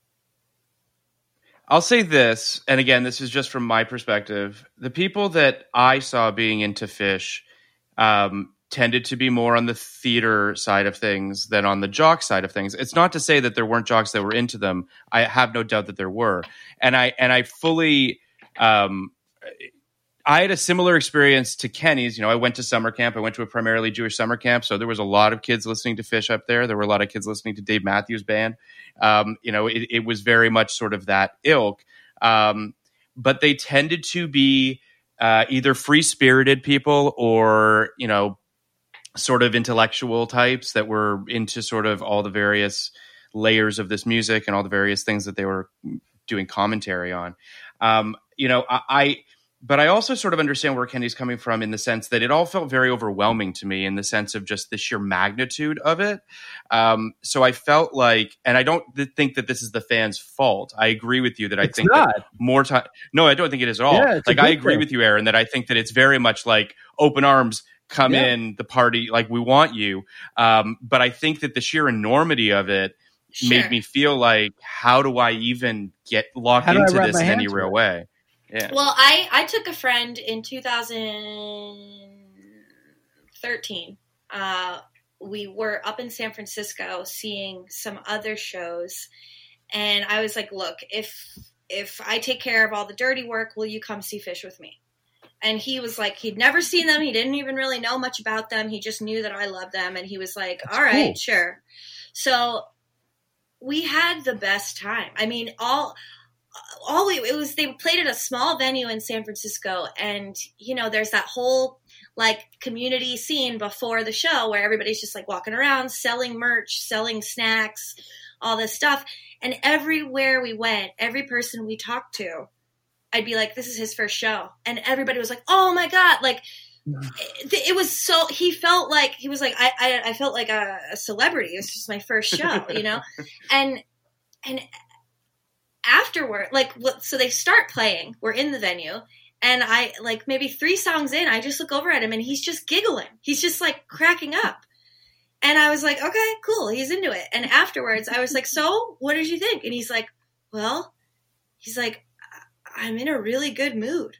I'll say this, and again, this is just from my perspective. The people that I saw being into Phish um, tended to be more on the theater side of things than on the jock side of things. It's not to say that there weren't jocks that were into them. I have no doubt that there were, and I and I fully, um, I had a similar experience to Kenny's. You know, I went to summer camp. I went to a primarily Jewish summer camp. So there was a lot of kids listening to Fish up there. There were a lot of kids listening to Dave Matthews Band. Um, you know, it, it was very much sort of that ilk. Um, but they tended to be uh, either free-spirited people or, you know, sort of intellectual types that were into sort of all the various layers of this music and all the various things that they were doing commentary on. Um, you know, I... I But I also sort of understand where Kenny's coming from in the sense that it all felt very overwhelming to me in the sense of just the sheer magnitude of it. Um, so I felt like, and I don't th- think that this is the fans' fault. I agree with you that I It's think not. that more time. No, I don't think it is at all. Yeah, it's a like I good agree thing. with you, Aaron, that I think that it's very much like open arms. Come Yeah. in the party, like we want you. Um, but I think that the sheer enormity of it Sure. made me feel like, how do I even get locked How do I into wrap this my in any hands real around way? Yeah. Well, I, I took a friend in two thousand thirteen. Uh, we were up in San Francisco seeing some other shows. And I was like, look, if if I take care of all the dirty work, will you come see Fish with me? And he was like, he'd never seen them. He didn't even really know much about them. He just knew that I loved them. And he was like, all right, cool. sure. So we had the best time. I mean, all... all we, it was, they played at a small venue in San Francisco, and you know, there's that whole like community scene before the show where everybody's just like walking around selling merch, selling snacks, all this stuff. And everywhere we went, every person we talked to, I'd be like, this is his first show. And everybody was like, oh my God. Like it, it was so, he felt like, he was like, I, I, I felt like a, a celebrity. It was just my first show, you know? And, and, afterward, like, so they start playing, we're in the venue, and I, like, maybe three songs in, I just look over at him, and he's just giggling. He's just, like, cracking up. And I was like, okay, cool, he's into it. And afterwards, I was like, so, what did you think? And he's like, well, he's like, I'm in a really good mood.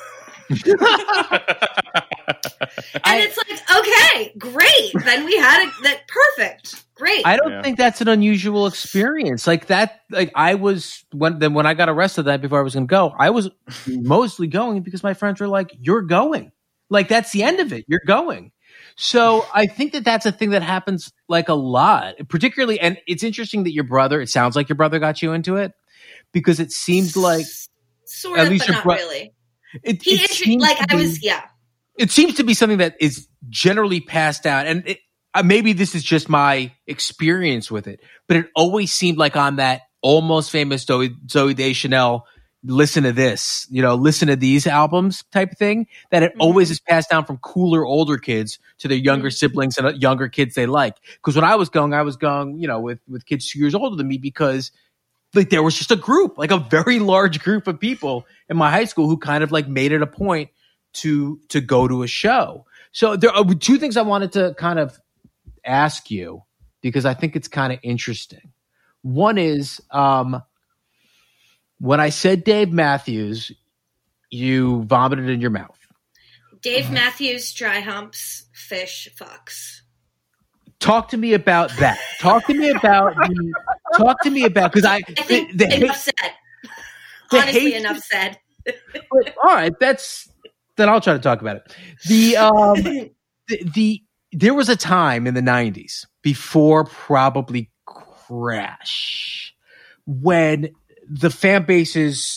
And it's like, okay, great. Then we had a, that perfect. Great. I don't Yeah. think that's an unusual experience. Like that, like I was when then when I got arrested that before I was going to go, I was mostly going because my friends were like, "You're going." Like that's the end of it. You're going. So I think that that's a thing that happens like a lot, particularly. And it's interesting that your brother. It sounds like your brother got you into it because it seemed like Sort at of, least but your not bro- really. it, He it intro- seems like to I be- was, yeah. It seems to be something that is generally passed down, and it, uh, maybe this is just my experience with it, but it always seemed like on that almost famous Zoe, Zoe Deschanel, listen to this, you know, listen to these albums type of thing, that it Mm-hmm. always is passed down from cooler older kids to their younger Mm-hmm. siblings and uh, younger kids they like. Because when I was going, I was going, you know, with, with kids two years older than me because like there was just a group, like a very large group of people in my high school who kind of like made it a point to to go to a show. So there are two things I wanted to kind of ask you because I think it's kind of interesting. One is um, when I said Dave Matthews, you vomited in your mouth. Dave Matthews, dry humps, Fish, fucks. Talk to me about that. Talk to me about the, talk to me about because I, I think the, the enough hate- said. the Honestly, hate- enough said. but, all right, that's then I'll try to talk about it. The um the, the there was a time in the nineties before probably Crash when the fan bases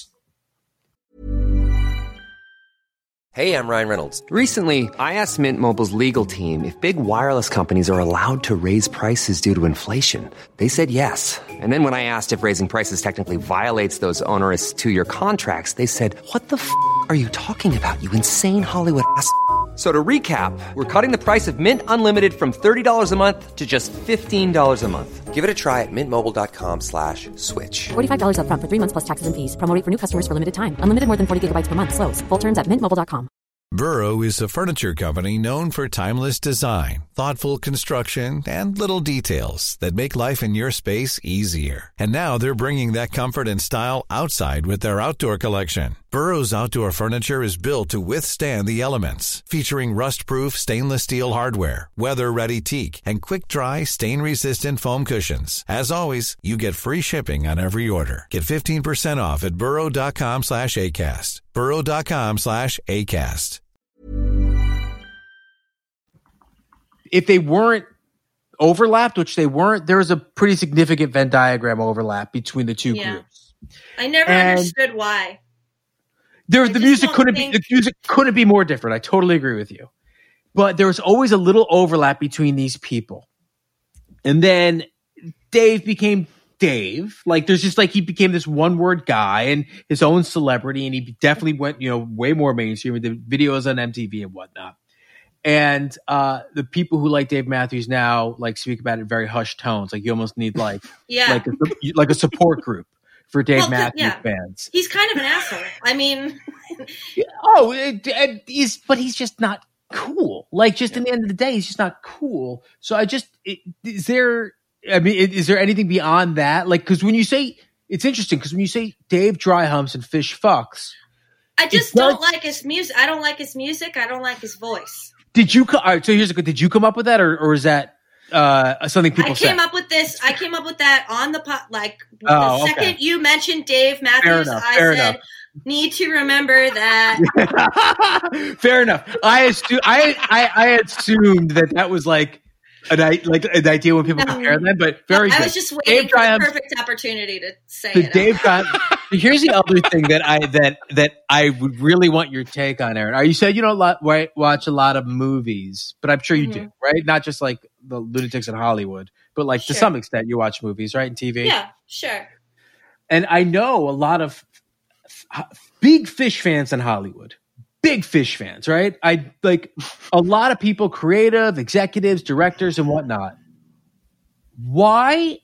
Hey, I'm Ryan Reynolds. Recently, I asked Mint Mobile's legal team if big wireless companies are allowed to raise prices due to inflation. They said yes. And then when I asked if raising prices technically violates those onerous two-year contracts, they said, "What the f*** are you talking about, you insane Hollywood ass?" So to recap, we're cutting the price of Mint Unlimited from thirty dollars a month to just fifteen dollars a month. Give it a try at mintmobile.com slash switch. forty-five dollars up front for three months plus taxes and fees. Promo rate for new customers for limited time. Unlimited more than forty gigabytes per month. Slows full terms at mint mobile dot com. Burrow is a furniture company known for timeless design, thoughtful construction, and little details that make life in your space easier. And now they're bringing that comfort and style outside with their outdoor collection. Burrow's outdoor furniture is built to withstand the elements, featuring rust-proof stainless steel hardware, weather-ready teak, and quick-dry, stain-resistant foam cushions. As always, you get free shipping on every order. Get fifteen percent off at burrow.com slash ACAST. burrow.com slash ACAST. If they weren't overlapped, which they weren't, there was a pretty significant Venn diagram overlap between the two Yeah. groups. I never And- understood why. There, I the just music don't couldn't think- be the music couldn't be more different. I totally agree with you, but there was always a little overlap between these people. And then Dave became Dave. Like there's just like he became this one word guy and his own celebrity, and he definitely went you know way more mainstream with the videos on M T V and whatnot. And uh, the people who like Dave Matthews now like speak about it in very hushed tones. Like you almost need like Yeah. like a, like a support group for Dave Well, 'cause- Matthews yeah. fans. He's kind of an asshole. I mean, Oh, it, it, he's but he's just not cool. Like just in the end of the day, he's just not cool. So I just it, is there. I mean, is, is there anything beyond that? Like, because when you say it's interesting, because when you say Dave dry humps and Fish fucks, I just does- don't like his music. I don't like his music. I don't like his voice. did you? co- All right, so here's a good. Did you come up with that, or or is that uh, something people I say? came up with this. I came up with that on the pot. Like Oh, the okay. second you mentioned Dave Matthews, enough, I fair said, enough. need to remember that. Fair enough. I assume I, I I assumed that that was like an i- like an idea when people No. compare them, but very I good. was just waiting Dave for the Triumph's- perfect opportunity to say the it. Dave got. Here's the other thing that I that that I would really want your take on, Aaron. Are you said you don't lot, wa- watch a lot of movies, but I'm sure you do, right? Not just like the lunatics in Hollywood, but like to Sure. some extent you watch movies, right? And T V. Yeah, sure. And I know a lot of f- big Fish fans in Hollywood. Big Fish fans, right? I like a lot of people, creative, executives, directors, and whatnot. Why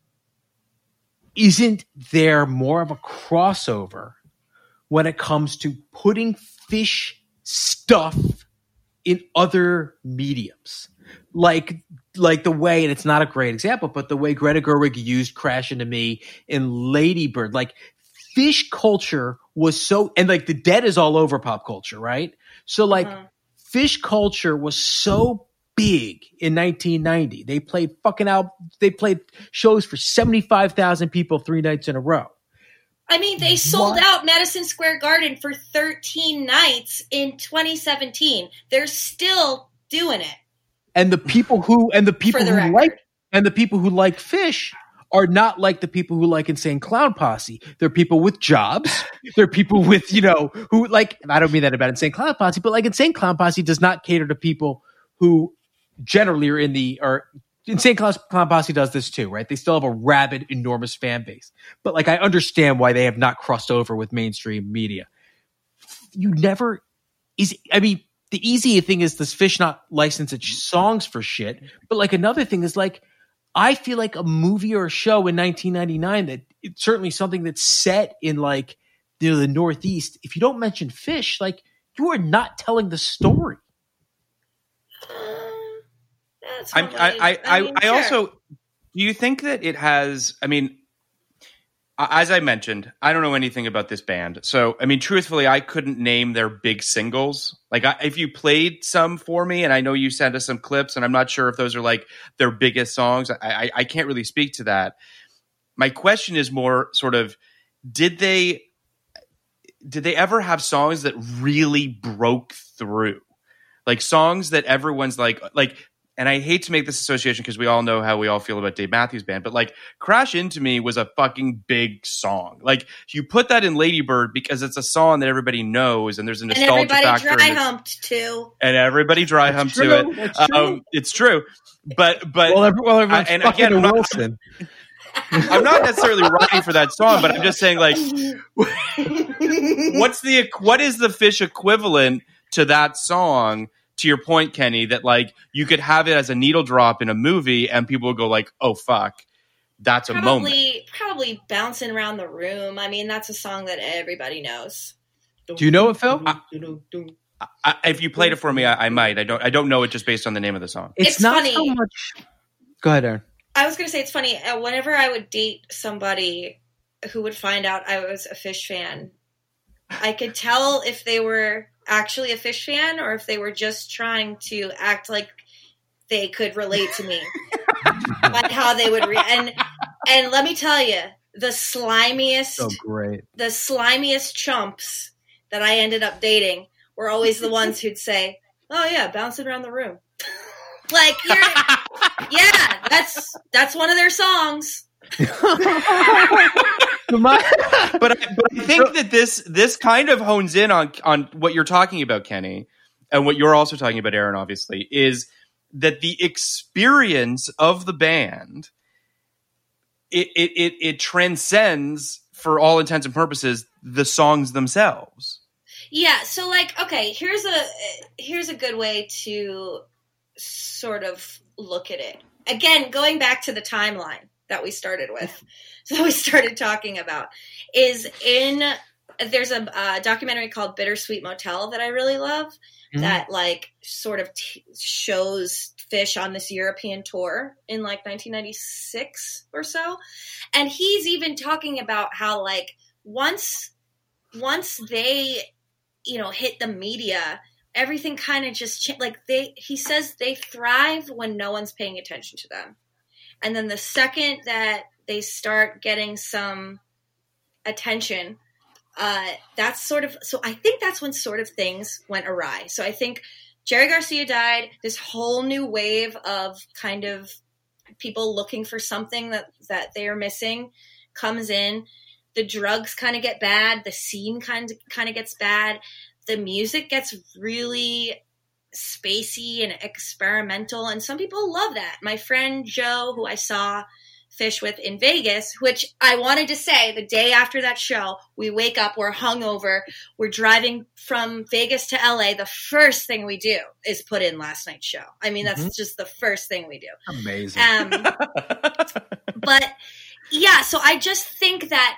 isn't there more of a crossover when it comes to putting Fish stuff in other mediums? Like, like the way, and it's not a great example, but the way Greta Gerwig used Crash Into Me in Lady Bird, like Fish culture was so, and like the Dead is all over pop culture, right? So like Uh-huh. Fish culture was so big in nineteen ninety. They played fucking out, they played shows for seventy-five thousand people three nights in a row. I mean, they sold What? out Madison Square Garden for thirteen nights in twenty seventeen. They're still doing it. And the people who, and the people For the who record. like, and the people who like Fish are not like the people who like Insane Clown Posse. They're people with jobs. They're people with, you know, who like, I don't mean that about Insane Clown Posse, but like Insane Clown Posse does not cater to people who generally are in the, or Insane Clown Clown Posse does this too, right? They still have a rabid, enormous fan base. But like, I understand why they have not crossed over with mainstream media. You never, is, I mean, the easy thing is this Fish not license its songs for shit. But like another thing is like, I feel like a movie or a show in nineteen ninety-nine that it's certainly something that's set in like you know, the Northeast. If you don't mention Fish, like you are not telling the story. Um, that's I'm, probably- I, I, I, mean, I sure. also, do you think that it has, I mean, a- as I mentioned, I don't know anything about this band. So, I mean, truthfully, I couldn't name their big singles. Like, I, if you played some for me, and I know you sent us some clips, and I'm not sure if those are like their biggest songs, I, I, I can't really speak to that. My question is more sort of, did they, did they ever have songs that really broke through? Like songs that everyone's like, like, and I hate to make this association because we all know how we all feel about Dave Matthews Band, but like Crash Into Me was a fucking big song. Like you put that in Lady Bird because it's a song that everybody knows and there's a And nostalgia everybody factor. dry and it's- humped too. and everybody dry humped to true. it. That's true. Um, it's true. But, but Well, every, well everyone's I- and fucking again, a I'm not- Wilson. I'm not necessarily writing for that song, but I'm just saying like, what's the, what is the Fish equivalent to that song? To your point, Kenny, that like you could have it as a needle drop in a movie and people would go like, oh, fuck, that's a moment. Probably, probably bouncing around the room. I mean, that's a song that everybody knows. Do you know it, Phil? I, if you played it for me, I, I might. I don't I don't know it just based on the name of the song. It's, It's not funny. so much. Go ahead, Aaron. I was going to say it's funny. Uh, whenever I would date somebody who would find out I was a Fish fan, I could tell if they were actually a Phish fan or if they were just trying to act like they could relate to me. Like how they would re- and and let me tell you, the slimiest So great. the slimiest chumps that I ended up dating were always the ones who'd say, "Oh yeah, bouncing around the room." Like you're yeah, that's that's one of their songs. but, I, but I think that this this kind of hones in on on what you're talking about, Kenny, and what you're also talking about, Aaron, obviously, is that the experience of the band it it it, it transcends, for all intents and purposes, the songs themselves. Yeah, so like, okay, here's a here's a good way to sort of look at it. Again, going back to the timeline that we started with, so we started talking about, is in, there's a uh, documentary called Bittersweet Motel that I really love, mm-hmm. that like sort of t- shows Phish on this European tour in like nineteen ninety-six or so. And he's even talking about how like once, once they, you know, hit the media, everything kind of just cha- like they, he says they thrive when no one's paying attention to them. And then the second that they start getting some attention, uh, that's sort of, so I think that's when sort of things went awry. So I think Jerry Garcia died, this whole new wave of kind of people looking for something that, that they are missing comes in. The drugs kind of get bad. The scene kind of, kind of gets bad. The music gets really spacey and experimental, and some people love that. My friend Joe, who I saw Phish with in Vegas, which I wanted to say the day after that show, we wake up, we're hungover, we're driving from Vegas to L A. The first thing we do is put in last night's show. I mean, that's mm-hmm. just the first thing we do. Amazing. Um, but yeah, so I just think that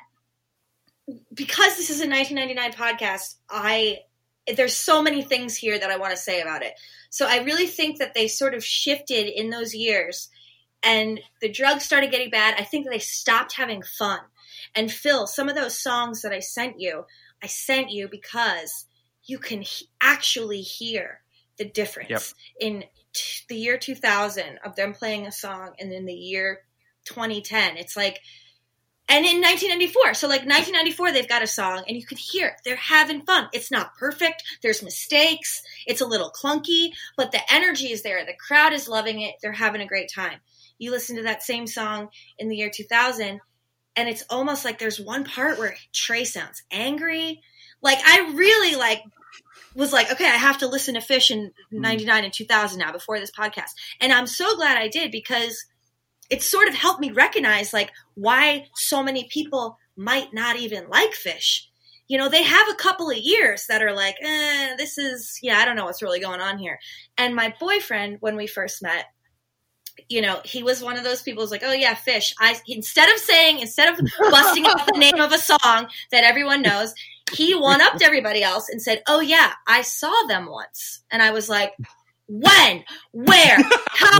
because this is a nineteen ninety-nine podcast, I there's so many things here that I want to say about it. So I really think that they sort of shifted in those years, and the drugs started getting bad. I think they stopped having fun. And Phil, some of those songs that I sent you, I sent you because you can he- actually hear the difference yep. in t- the year two thousand of them playing a song, and then the year twenty ten. It's like, and in nineteen ninety-four, so like nineteen ninety-four, they've got a song and you could hear it. They're having fun. It's not perfect. There's mistakes. It's a little clunky, but the energy is there. The crowd is loving it. They're having a great time. You listen to that same song in the year two thousand, and it's almost like there's one part where Trey sounds angry. Like I really like was like, okay, I have to listen to Phish in ninety-nine and two thousand now before this podcast. And I'm so glad I did, because it sort of helped me recognize like why so many people might not even like Phish. You know, they have a couple of years that are like, eh, this is, yeah, I don't know what's really going on here. And my boyfriend, when we first met, you know, he was one of those people who's like, oh yeah, Phish. I, instead of saying, instead of busting out the name of a song that everyone knows, he one-upped everybody else and said, oh yeah, I saw them once. And I was like, when? Where? How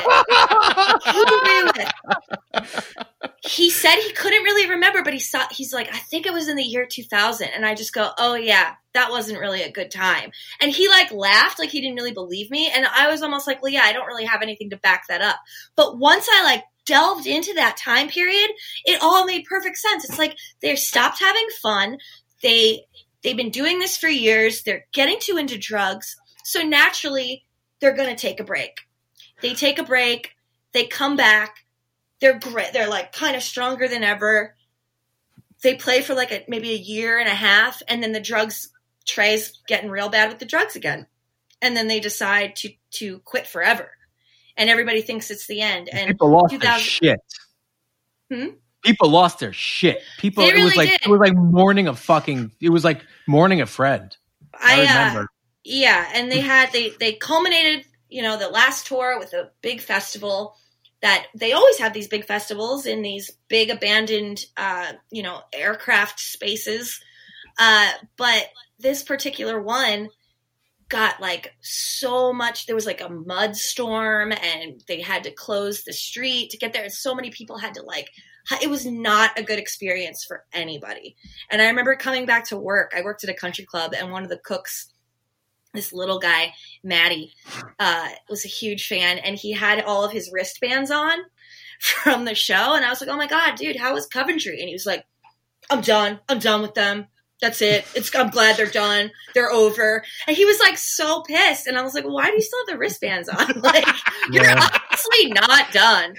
was it? Who were you with? He said he couldn't really remember, but he saw, he's like, I think it was in the year two thousand. And I just go, oh yeah, that wasn't really a good time. And he like laughed, like he didn't really believe me. And I was almost like, well, yeah, I don't really have anything to back that up. But once I like delved into that time period, it all made perfect sense. It's like they stopped having fun. They, they've been doing this for years. They're getting too into drugs. So naturally, they're going to take a break. They take a break. They come back. They're great. They're like kind of stronger than ever. They play for like a, maybe a year and a half. And then the drugs, Trey's getting real bad with the drugs again. And then they decide to, to quit forever. And everybody thinks it's the end. And people lost their shit. Hmm? People lost their shit. People, they it really was like, did. it was like mourning a fucking, it was like mourning a friend. I, I remember. Uh, Yeah, and they had they they culminated, you know, the last tour with a big festival that they always have these big festivals in these big abandoned, uh, you know, aircraft spaces. Uh, but this particular one got like so much. There was like a mud storm, and they had to close the street to get there, and so many people had to like It was not a good experience for anybody. And I remember coming back to work. I worked at a country club, and one of the cooks, this little guy, Maddie, uh, was a huge fan, and he had all of his wristbands on from the show. And I was like, oh my God, dude, how was Coventry? And he was like, I'm done. I'm done with them. That's it. It's, I'm glad they're done. They're over. And he was like so pissed. And I was like, well, why do you still have the wristbands on? Like, you're Yeah. obviously not done.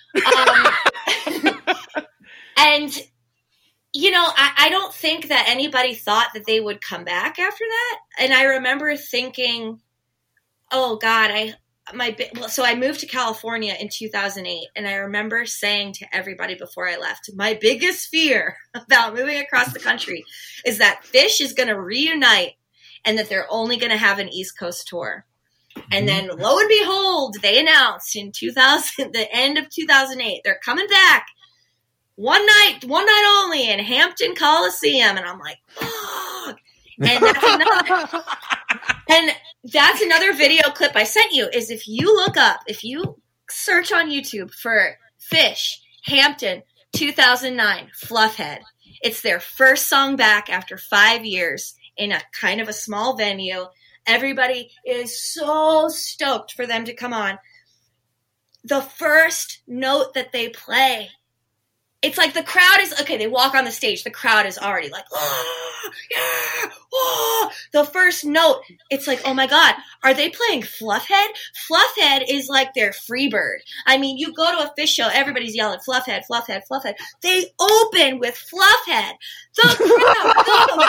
Um, and, you know, I, I don't think that anybody thought that they would come back after that. And I remember thinking, oh God, I, my, well, so I moved to California in two thousand eight. And I remember saying to everybody before I left, my biggest fear about moving across the country is that Phish is going to reunite and that they're only going to have an East Coast tour. And then lo and behold, they announced in two thousand, the end of two thousand eight, they're coming back one night, one night only in Hampton Coliseum. And I'm like, fuck. And that's another, and that's another video clip I sent you is if you look up, if you search on YouTube for Phish, Hampton, two thousand nine, Fluffhead. It's their first song back after five years in a kind of a small venue. Everybody is so stoked for them to come on. The first note that they play, it's like the crowd is, okay, they walk on the stage. The crowd is already like, oh, yeah, oh. The first note, it's like, oh my God, are they playing Fluffhead? Fluffhead is like their Freebird. I mean, you go to a Phish show, everybody's yelling, Fluffhead, Fluffhead, Fluffhead. They open with Fluffhead. The crowd goes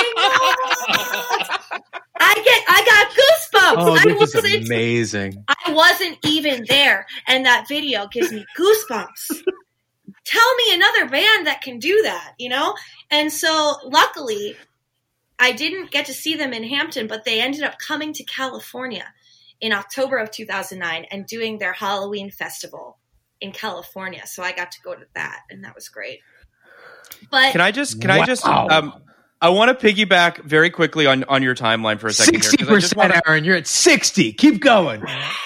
fucking nuts. I get, I got goosebumps. Oh, I this is wasn't, amazing. I wasn't even there, and that video gives me goosebumps. Tell me another band that can do that, you know? And so luckily I didn't get to see them in Hampton, but they ended up coming to California in October of two thousand nine and doing their Halloween festival in California. So I got to go to that, and that was great. But Can I just, can Wow. I just, um, I want to piggyback very quickly on, on your timeline for a second here. Sixty 'cause I just percent, wanna- Aaron. You're at sixty. Keep going.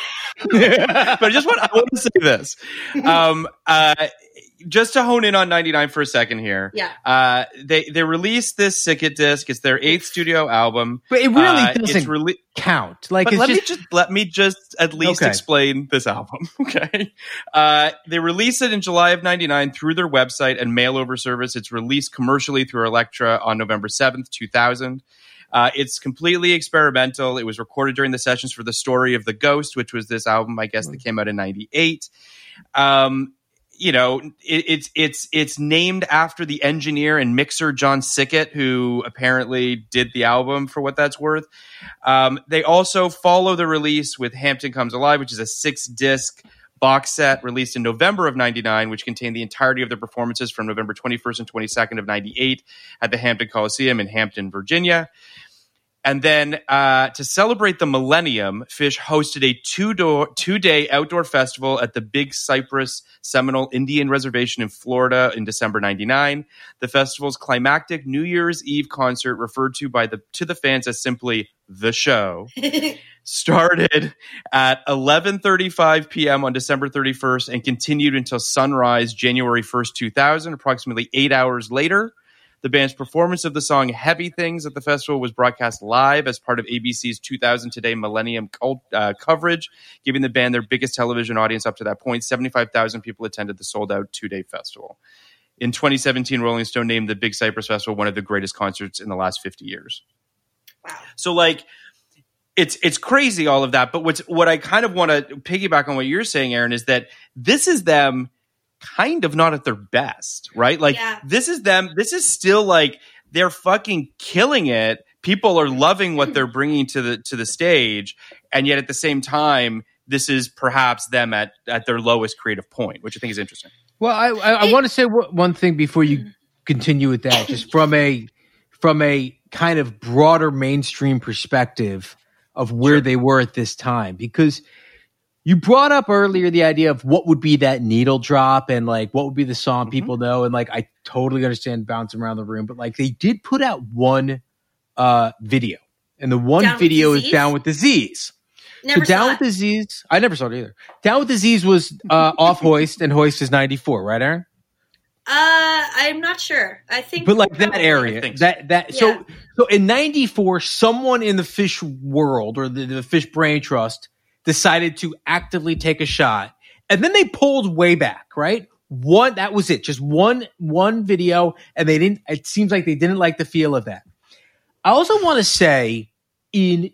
but I just want, I want to say this. Um, uh, just to hone in on ninety-nine for a second here. Yeah. Uh, they, they released this Sick It disc. It's their eighth studio album. But it really Uh, doesn't it's rele- count. Like, but it's let just, me just let me just at least Okay. explain this album, okay? Uh, they released it in July of ninety-nine through their website and mail-over service. It's released commercially through Elektra on November seventh, two thousand. Uh, it's completely experimental. It was recorded during the sessions for The Story of the Ghost, which was this album, I guess, that came out in ninety-eight. Um, you know, it, it's it's it's named after the engineer and mixer John Sickett, who apparently did the album, for what that's worth. Um, they also follow the release with Hampton Comes Alive, which is a six-disc box set released in November of ninety-nine, which contained the entirety of their performances from November twenty-first and twenty-second of ninety-eight at the Hampton Coliseum in Hampton, Virginia. And then uh, to celebrate the millennium, Phish hosted a two-do- two-day outdoor festival at the Big Cypress Seminole Indian Reservation in Florida in December ninety-nine. The festival's climactic New Year's Eve concert, referred to by the to the fans as simply The Show, started at eleven thirty-five p.m. on December thirty-first and continued until sunrise January first, two thousand, approximately eight hours later. The band's performance of the song Heavy Things at the festival was broadcast live as part of A B C's two thousand Today Millennium cult, uh, coverage, giving the band their biggest television audience up to that point. seventy-five thousand people attended the sold-out two-day festival. In twenty seventeen, Rolling Stone named the Big Cypress Festival one of the greatest concerts in the last fifty years. wow. So, like, it's it's crazy, all of that. But what's what I kind of want to piggyback on what you're saying, Aaron, is that this is them kind of not at their best, right? Like, Yeah. this is them. This is still like they're fucking killing it. People are loving what they're bringing to the to the stage, and yet at the same time, this is perhaps them at at their lowest creative point, which I think is interesting. well, I, I, I want to say one thing before you continue with that, just from a from a kind of broader mainstream perspective of where Sure. they were at this time, because you brought up earlier the idea of what would be that needle drop and like what would be the song Mhm. people know. And like, I totally understand bouncing around the room, but like they did put out one uh, video, and the one Down with video is Disease? Down with Disease. Never so Down saw with it. Disease, I never saw it either. Down with Disease was uh, off Hoist, and Hoist is ninety-four, right, Aaron? Uh, I'm not sure. I think, but like that probably. area, think so. that that Yeah. so so in ninety-four, someone in the fish world or the, the Fish Brain Trust decided to actively take a shot, and then they pulled way back. Right, one that was it, just one one video, and they didn't. It seems like they didn't like the feel of that. I also want to say in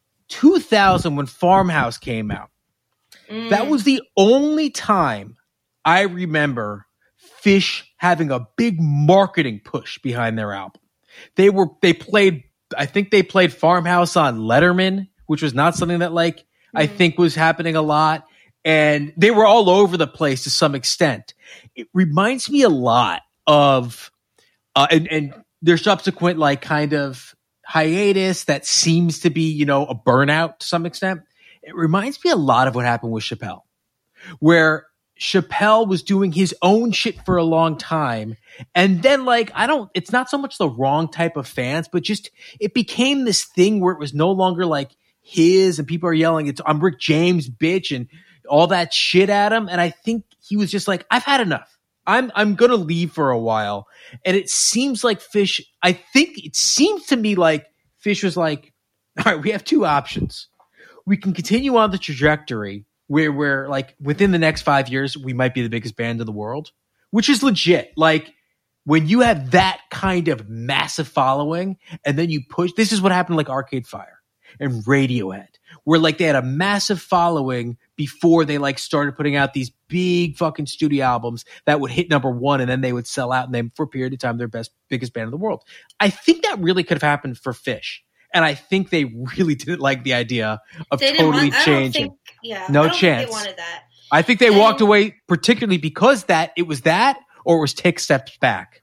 two thousand when Farmhouse came out, Mm. that was the only time I remember Fish having a big marketing push behind their album. They were they played I think they played Farmhouse on Letterman, which was not something that like mm-hmm. I think was happening a lot, and they were all over the place to some extent. It reminds me a lot of uh, and and their subsequent like kind of hiatus that seems to be, you know, a burnout to some extent. It reminds me a lot of what happened with Chappelle, where Chappelle was doing his own shit for a long time. And then like, I don't, it's not so much the wrong type of fans, but just, it became this thing where it was no longer like his and people are yelling, it's I'm Rick James, bitch, and all that shit at him. And I think he was just like, I've had enough. I'm, I'm going to leave for a while. And it seems like Fish, I think it seems to me like Fish was like, all right, we have two options. We can continue on the trajectory where we're like within the next five years, we might be the biggest band in the world, which is legit. Like when you have that kind of massive following and then you push, this is what happened like Arcade Fire and Radiohead, where like they had a massive following before they like started putting out these big fucking studio albums that would hit number one and then they would sell out and then for a period of time, they're best, biggest band in the world. I think that really could have happened for Fish. And I think they really didn't like the idea of They didn't totally want, I don't changing. think, yeah, No I don't chance. Think they wanted that. I think they And- walked away particularly because that it was that or it was take steps back.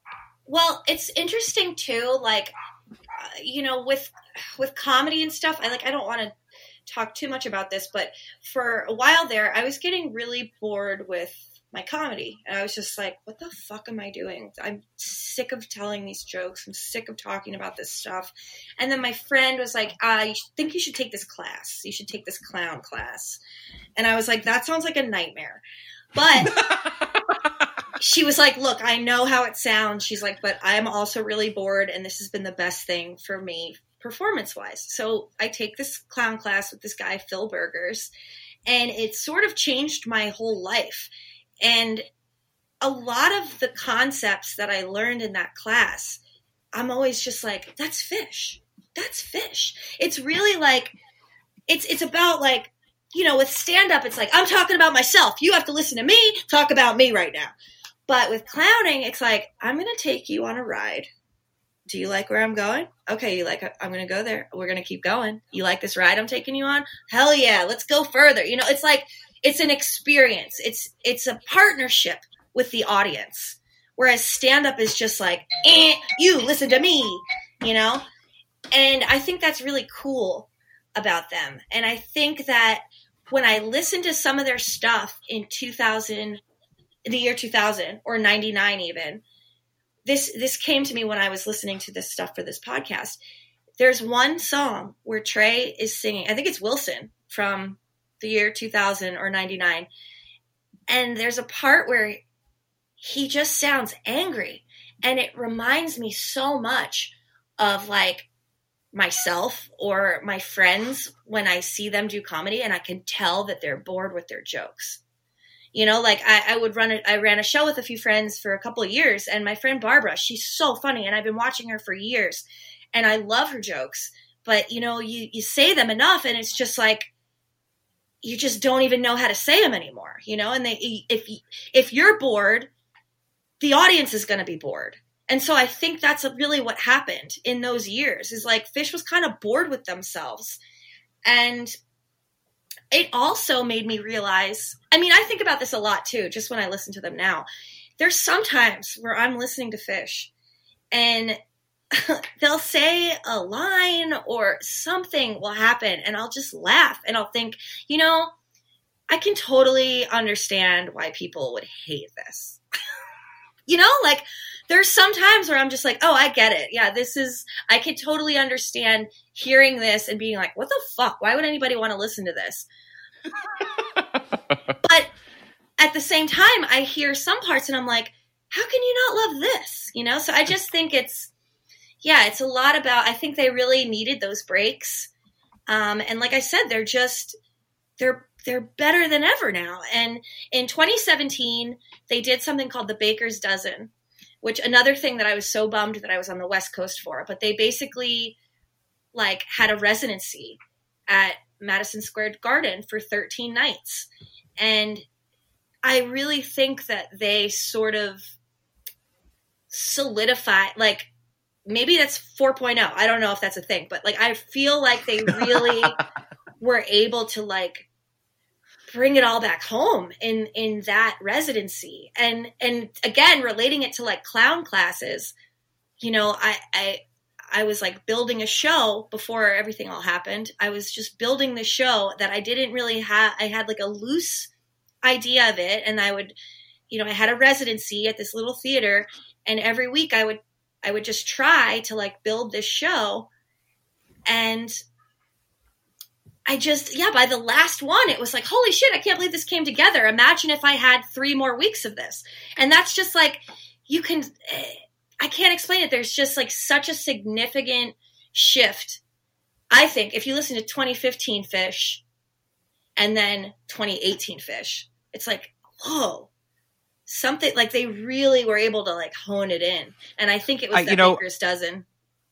Well, it's interesting too, like, uh, you know, with with comedy and stuff, I like I don't want to talk too much about this, but for a while there, I was getting really bored with my comedy. And I was just like, what the fuck am I doing? I'm sick of telling these jokes. I'm sick of talking about this stuff. And then my friend was like, I think you should take this class. You should take this clown class. And I was like, that sounds like a nightmare. But she was like, look, I know how it sounds. She's like, but I'm also really bored. And this has been the best thing for me performance-wise. So I take this clown class with this guy, Phil Burgers. And it sort of changed my whole life. And a lot of the concepts that I learned in that class, I'm always just like, that's Fish. That's Fish. It's really like, it's it's about like, you know, with stand-up, it's like, I'm talking about myself. You have to listen to me, talk about me right now. But with clowning, it's like, I'm going to take you on a ride. Do you like where I'm going? Okay, you like, I'm going to go there. We're going to keep going. You like this ride I'm taking you on? Hell yeah, let's go further. You know, it's like, it's an experience. It's it's a partnership with the audience. Whereas stand-up is just like, eh, you listen to me, you know? And I think that's really cool about them. And I think that when I listened to some of their stuff in two thousand, the year two thousand, or ninety-nine even, this this came to me when I was listening to this stuff for this podcast. There's one song where Trey is singing, I think it's Wilson from the year two thousand or ninety-nine. And there's a part where he just sounds angry. And it reminds me so much of like myself or my friends when I see them do comedy and I can tell that they're bored with their jokes. You know, like I, I would run, a, I ran a show with a few friends for a couple of years, and my friend Barbara, she's so funny and I've been watching her for years and I love her jokes, but you know, you, you say them enough and it's just like, you just don't even know how to say them anymore, you know? And they, if, if you're bored, the audience is going to be bored. And so I think that's really what happened in those years is like Fish was kind of bored with themselves. And it also made me realize, I mean, I think about this a lot too, just when I listen to them now. There's sometimes where I'm listening to Fish and they'll say a line or something will happen and I'll just laugh and I'll think, you know, I can totally understand why people would hate this. You know, like there's some times where I'm just like, oh, I get it. Yeah, this is, I can totally understand hearing this and being like, what the fuck? Why would anybody want to listen to this? But at the same time, I hear some parts and I'm like, how can you not love this? You know? So I just think it's, yeah, it's a lot about, I think they really needed those breaks. Um, and like I said, they're just, they're, they're better than ever now. And in twenty seventeen, they did something called the Baker's Dozen, which another thing that I was so bummed that I was on the West Coast for, but they basically like had a residency at Madison Square Garden for thirteen nights. And I really think that they sort of solidify, like maybe that's four point oh. I don't know if that's a thing, but like, I feel like they really were able to like bring it all back home in, in that residency. And, and again, relating it to like clown classes, you know, I, I, I was like building a show before everything all happened. I was just building the show that I didn't really have. I had like a loose idea of it. And I would, you know, I had a residency at this little theater, and every week I would, I would just try to like build this show. And I just, yeah, by the last one, it was like, holy shit, I can't believe this came together. Imagine if I had three more weeks of this. And that's just like, you can, I can't explain it. There's just like such a significant shift. I think if you listen to twenty fifteen Fish and then twenty eighteen Fish, it's like, whoa, something like they really were able to like hone it in. And I think it was I, that you know, Baker's Dozen.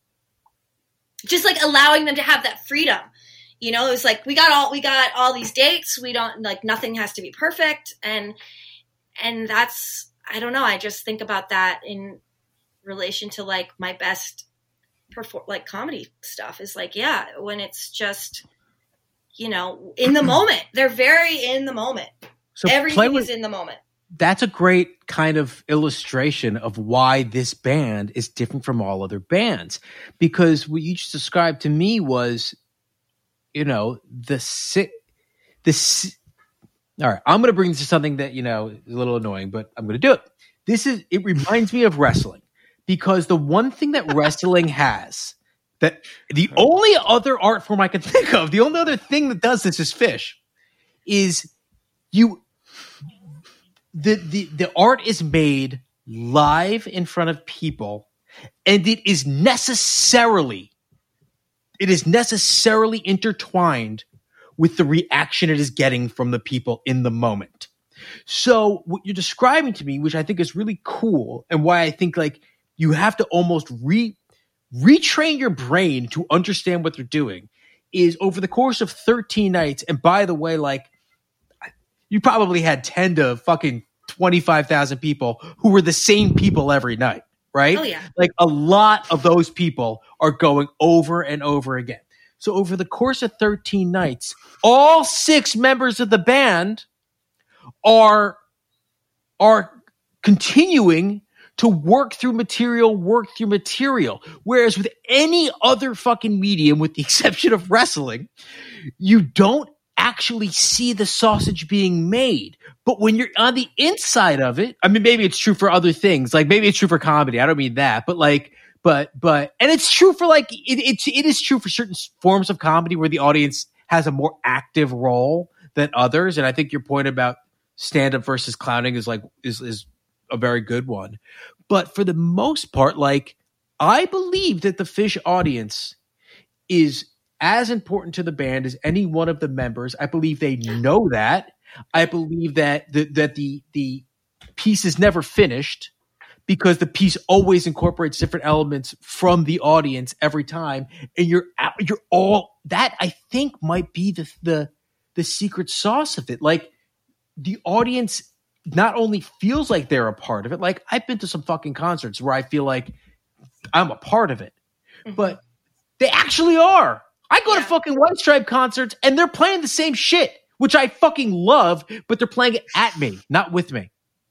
Just like allowing them to have that freedom. You know, it was like, we got all, we got all these dates. We don't like, nothing has to be perfect. And, and that's, I don't know. I just think about that in relation to like my best perform, like comedy stuff is like, yeah, when it's just, you know, in the moment, they're very in the moment. So everything with, is in the moment. That's a great kind of illustration of why this band is different from all other bands, because what you just described to me was, you know, the si- the si- all right, I'm going to bring this to something that, you know, is a little annoying, but I'm going to do it. This is, it reminds me of wrestling, because the one thing that wrestling has, that the only other art form I can think of, the only other thing that does this is Fish, is you, the, the, the art is made live in front of people, and it is necessarily It is necessarily intertwined with the reaction it is getting from the people in the moment. So what you're describing to me, which I think is really cool, and why I think like you have to almost re retrain your brain to understand what they're doing, is over the course of thirteen nights. And by the way, like you probably had ten to fucking twenty-five thousand people who were the same people every night. Right? Oh, yeah. Like a lot of those people are going over and over again. So over the course of thirteen nights, all six members of the band are, are continuing to work through material, work through material. Whereas with any other fucking medium, with the exception of wrestling, you don't actually see the sausage being made. But when you're on the inside of it, I mean, maybe it's true for other things. Like maybe it's true for comedy. I don't mean that, but like, but, but, and it's true for like, it, it's, it is true for certain forms of comedy where the audience has a more active role than others. And I think your point about stand-up versus clowning is like, is, is a very good one. But for the most part, like, I believe that the Fish audience is as important to the band as any one of the members. I believe they know that. I believe that the, that the the piece is never finished, because the piece always incorporates different elements from the audience every time, and you're you're all that. I think might be the the the secret sauce of it. Like the audience not only feels like they're a part of it. Like I've been to some fucking concerts where I feel like I'm a part of it, mm-hmm. but they actually are. I go yeah. to fucking White Stripe concerts and they're playing the same shit, which I fucking love, but they're playing it at me, not with me.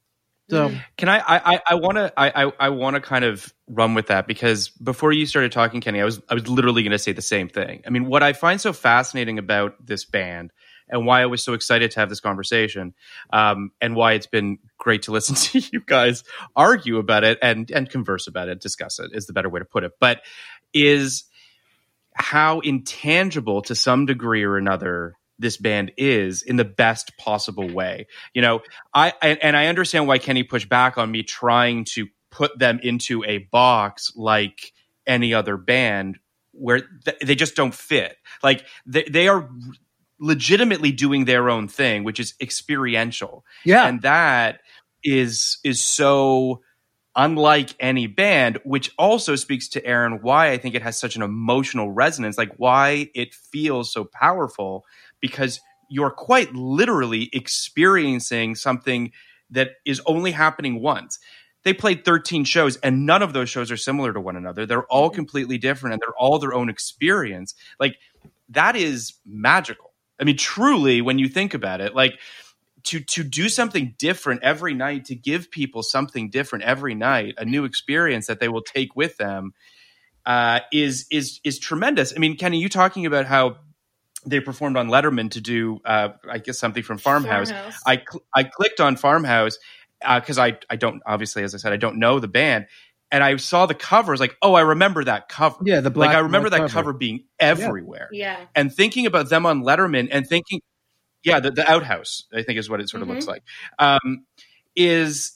So can I, I, I want to, I, I, I want to kind of run with that, because before you started talking, Kenny, I was, I was literally going to say the same thing. I mean, what I find so fascinating about this band, and why I was so excited to have this conversation, um, and why it's been great to listen to you guys argue about it and, and converse about it, discuss it is the better way to put it, but is how intangible to some degree or another this band is in the best possible way. You know, I, I and I understand why Kenny pushed back on me trying to put them into a box like any other band where th- they just don't fit. Like they, they are legitimately doing their own thing, which is experiential. Yeah. And that is is so unlike any band, which also speaks to Aaron why I think it has such an emotional resonance, like why it feels so powerful, because you're quite literally experiencing something that is only happening once. They played thirteen shows and none of those shows are similar to one another. They're all completely different and they're all their own experience. Like that is magical. I mean, truly, when you think about it, like to to do something different every night, to give people something different every night, a new experience that they will take with them, uh, is is is tremendous. I mean, Kenny, you talking about how they performed on Letterman to do, uh, I guess, something from Farmhouse. Farmhouse. I cl- I clicked on Farmhouse because uh, I I don't obviously, as I said, I don't know the band. And I saw the cover. I was like, oh, I remember that cover. Yeah, the black like I remember that cover. cover being everywhere. Yeah. yeah. And thinking about them on Letterman and thinking, yeah, the, the outhouse, I think is what it sort of mm-hmm. looks like, um, is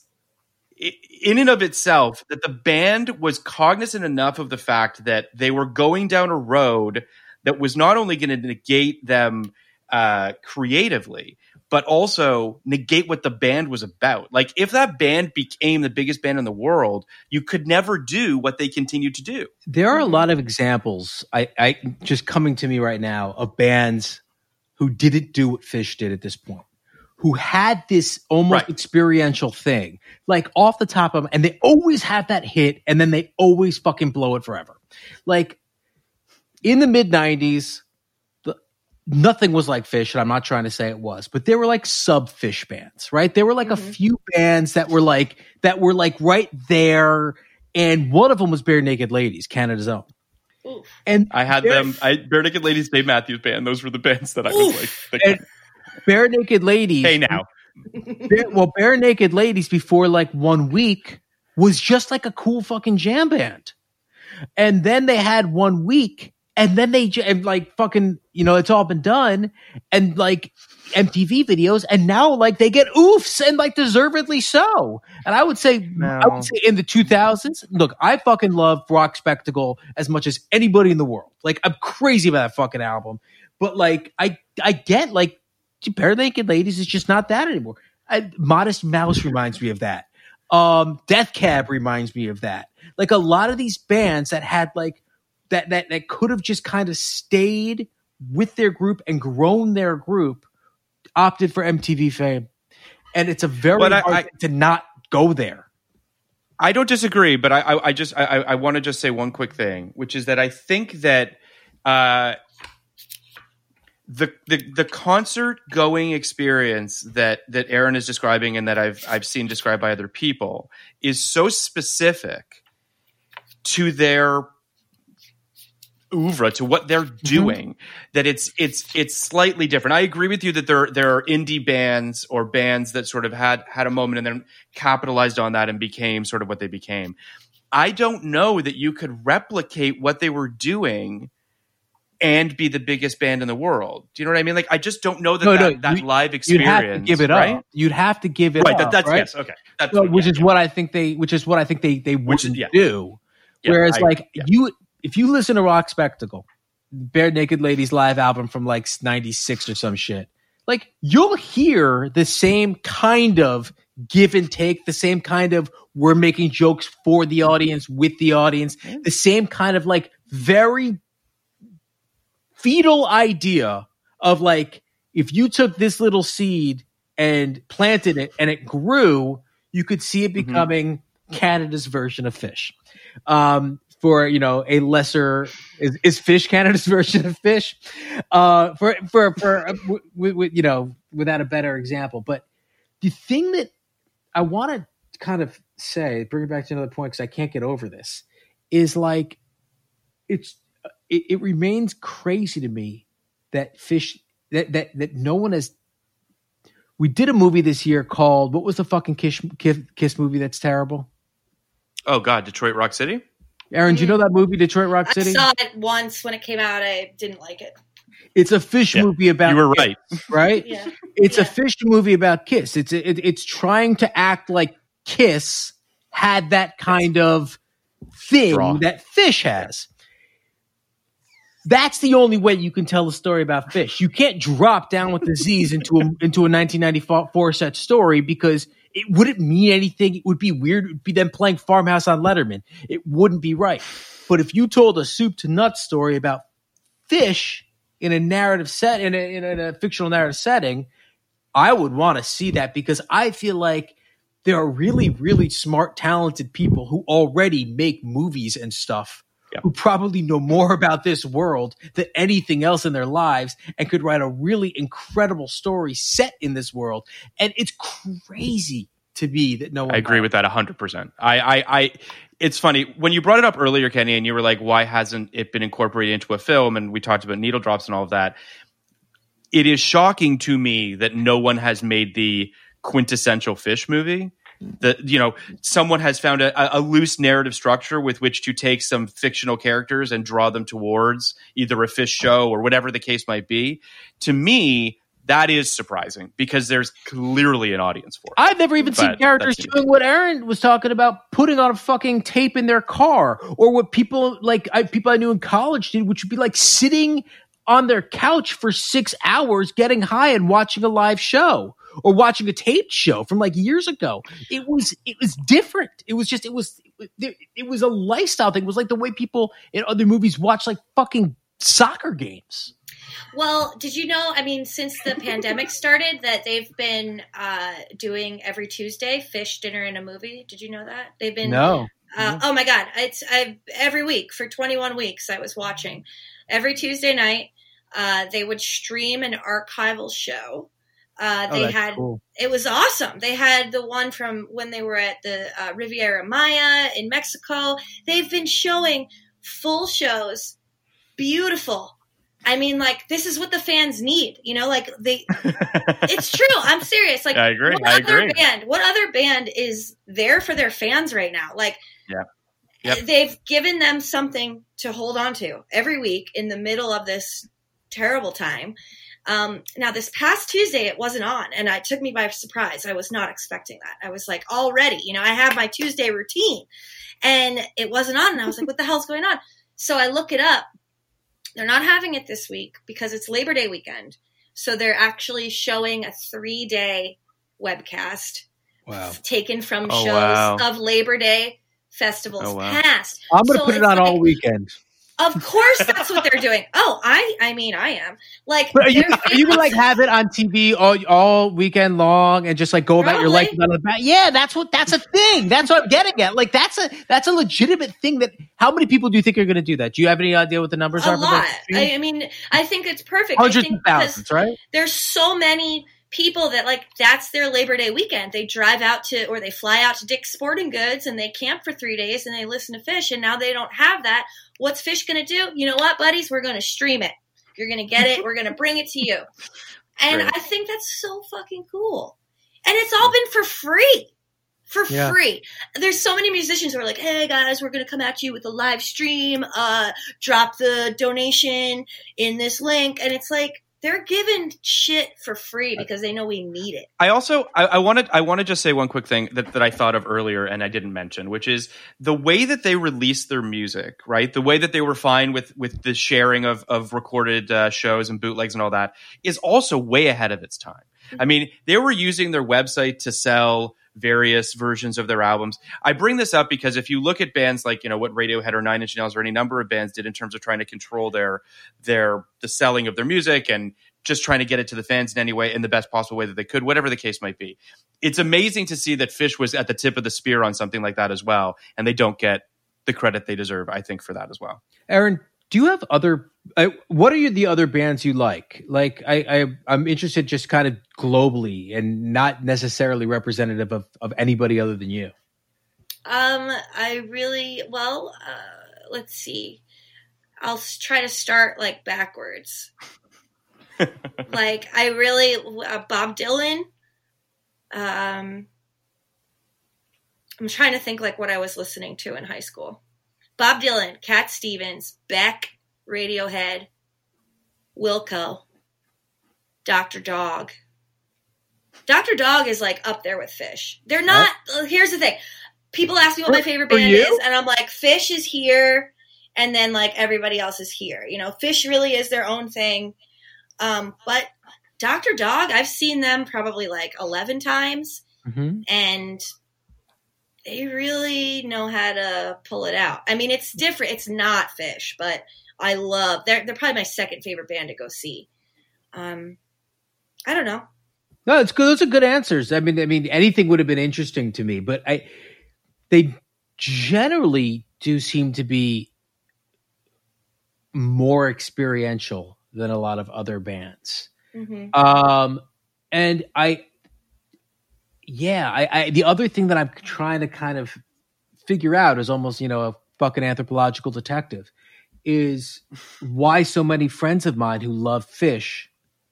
in and of itself that the band was cognizant enough of the fact that they were going down a road that was not only going to negate them uh, creatively, but also negate what the band was about. Like if that band became the biggest band in the world, you could never do what they continue to do. There are a lot of examples I, I just coming to me right now of bands who didn't do what Phish did at this point, who had this almost right. experiential thing, like off the top of them, and they always have that hit, and then they always fucking blow it forever. Like in the mid nineties, nothing was like Phish, and I'm not trying to say it was, but there were like sub Phish bands, right? There were like mm-hmm. a few bands that were like that were like right there, and one of them was Bare Naked Ladies, Canada's Own. Oof. And I had them. I Bare Naked Ladies, Dave Matthews Band. Those were the bands that I was Oof. like. And Bare Naked Ladies. Hey now, bare, well, Bare Naked Ladies before like one week was just like a cool fucking jam band, and then they had One Week. And then they and like fucking, you know, it's all been done and like M T V videos. And now like they get oofs and like deservedly so. And I would say, no. I would say in the two thousands, look, I fucking love Rock Spectacle as much as anybody in the world. Like I'm crazy about that fucking album. But like, I, I get like Bare Naked Ladies is just not that anymore. I, Modest Mouse reminds me of that. Um, Death Cab reminds me of that. Like a lot of these bands that had like, that that that could have just kind of stayed with their group and grown their group, opted for M T V fame. And it's a very but hard I, I, thing to not go there. I don't disagree, but I, I, I just I, I want to just say one quick thing, which is that I think that uh, the the the concert going experience that that Aaron is describing and that I've I've seen described by other people is so specific to their oeuvre, to what they're doing, mm-hmm. that it's it's it's slightly different. I agree with you that there there are indie bands or bands that sort of had had a moment and then capitalized on that and became sort of what they became. I don't know that you could replicate what they were doing and be the biggest band in the world. Do you know what I mean? Like I just don't know that no, that, no, that you, live experience. You'd have to give it right? up. You'd have to give it right, up. That, that's right? yes, okay. That's so, what, which yeah, is yeah. what I think they. Which is what I think they they wouldn't is, yeah. do. Yeah, Whereas, I, like yeah. you. If you listen to Rock Spectacle, Bare Naked Ladies live album from like ninety-six or some shit, like you'll hear the same kind of give and take, the same kind of we're making jokes for the audience, with the audience, the same kind of like very fetal idea of like, if you took this little seed and planted it and it grew, you could see it becoming mm-hmm. Canada's version of Phish. Um, for, you know, a lesser, is, is Phish Canada's version of Phish? Uh, for, for, for, uh, w- w- you know, without a better example. But the thing that I want to kind of say, bring it back to another point, because I can't get over this, is like, it's, it, it remains crazy to me that Phish, that, that, that no one has, we did a movie this year called, what was the fucking Kiss, Kiss, Kiss movie that's terrible? Oh God, Detroit Rock City? Aaron, do you know that movie, Detroit Rock City? I saw it once when it came out. I didn't like it. It's a Fish Yeah, movie about you were Kiss, right. right? Yeah. It's Yeah. a Fish movie about Kiss. It's it, it's trying to act like Kiss had that kind of thing Draw. that Fish has. That's the only way you can tell a story about Fish. You can't drop Down with Disease into a into a nineteen ninety-four set story because it wouldn't mean anything. It would be weird. It would be them playing Farmhouse on Letterman. It wouldn't be right. But if you told a soup to nuts story about Fish in a narrative set in a, in a, in a fictional narrative setting, I would want to see that because I feel like there are really, really smart, talented people who already make movies and stuff Yep. who probably know more about this world than anything else in their lives and could write a really incredible story set in this world. And it's crazy to me that no one. I agree with that one hundred percent. I, I, I, it's funny when you brought it up earlier, Kenny, and you were like, why hasn't it been incorporated into a film? And we talked about needle drops and all of that. It is shocking to me that no one has made the quintessential Fish movie. That, you know, someone has found a, a loose narrative structure with which to take some fictional characters and draw them towards either a Fish show or whatever the case might be. To me, that is surprising because there's clearly an audience for it. I've never even seen But characters that's- doing what Aaron was talking about, putting on a fucking tape in their car, or what people like I, people I knew in college did, which would be like sitting on their couch for six hours, getting high and watching a live show or watching a taped show from like years ago. It was it was different. It was just it was it, it was a lifestyle thing. It was like the way people in other movies watch like fucking soccer games. Well, did you know, I mean, since the pandemic started, that they've been uh, doing every Tuesday, Fish, Dinner, and a Movie? Did you know that? They've been... No. Uh, oh, my God. It's I've, every week for twenty-one weeks I was watching. Every Tuesday night, uh, they would stream an archival show. Uh, Oh, they that's had cool. It was awesome. They had the one from when they were at the uh, Riviera Maya in Mexico. They've been showing full shows. Beautiful. I mean, like, this is what the fans need, you know, like they, it's true. I'm serious. Like, I agree. What I other agree. band, what other band is there for their fans right now? Like, Yeah. Yep. they've given them something to hold on to every week in the middle of this terrible time. Um, now this past Tuesday, it wasn't on, and it took me by surprise. I was not expecting that. I was like, already, you know, I have my Tuesday routine and it wasn't on. And I was like, what the hell's going on? So I look it up. They're not having it this week because it's Labor Day weekend. So they're actually showing a three day webcast Wow. taken from Oh, shows wow. of Labor Day festivals Oh, wow. past. I'm going to So put it it's on like- all weekend. Of course, that's what they're doing. Oh, I, I mean, I am like. But are you, they're are you gonna like have it on T V all all weekend long and just like go about your life Probably. without a bat? Yeah, that's what that's a thing. That's what I'm getting at. Like that's a that's a legitimate thing. That how many people do you think are going to do that? Do you have any idea what the numbers a are? for lot. that? I, I mean, I think it's perfect. I Hundreds think of thousands, because right? There's so many people that like that's their Labor Day weekend. They drive out to or they fly out to Dick's Sporting Goods and they camp for three days and they listen to Fish. And now they don't have that. What's Fish going to do? You know what, buddies? We're going to stream it. You're going to get it. We're going to bring it to you. And Right. I think that's so fucking cool. And it's all been for free. For Yeah. free. There's so many musicians who are like, hey guys, we're going to come at you with a live stream. Uh, drop the donation in this link. And it's like, they're giving shit for free because they know we need it. I also I, I wanted I want to just say one quick thing that, that I thought of earlier and I didn't mention, which is the way that they release their music, right? The way that they were fine with with the sharing of of recorded uh, shows and bootlegs and all that is also way ahead of its time. I mean, they were using their website to sell various versions of their albums. I bring this up because if you look at bands like, you know, what Radiohead or Nine Inch Nails or any number of bands did in terms of trying to control their their the selling of their music and just trying to get it to the fans in any way, in the best possible way that they could, whatever the case might be. It's amazing to see that Fish was at the tip of the spear on something like that as well, and they don't get the credit they deserve, I think, for that as well. Aaron, do you have other? Uh, what are you, the other bands you like? Like, I, I, I'm interested just kind of globally and not necessarily representative of, of anybody other than you. Um, I really, well, uh, let's see. I'll s- try to start like backwards. Like, I really, uh, Bob Dylan. Um, I'm trying to think like what I was listening to in high school. Bob Dylan, Cat Stevens, Beck, Radiohead, Wilco, Doctor Dog. Doctor Dog is like up there with Fish. They're not. Uh, here's the thing: people ask me what my favorite band is, and I'm like, Fish is here, and then like everybody else is here. You know, Fish really is their own thing. Um, but Doctor Dog, I've seen them probably like eleven times, Mm-hmm. and they really know how to pull it out. I mean, it's different. It's not Fish, but I love. They're they're probably my second favorite band to go see. Um, I don't know. No, it's good. Those are good answers. I mean, I mean, anything would have been interesting to me, but I, they generally do seem to be more experiential than a lot of other bands. Mm-hmm. Um, and I, yeah, I, I, the other thing that I'm trying to kind of figure out is almost, you know, a fucking anthropological detective is why so many friends of mine who love Fish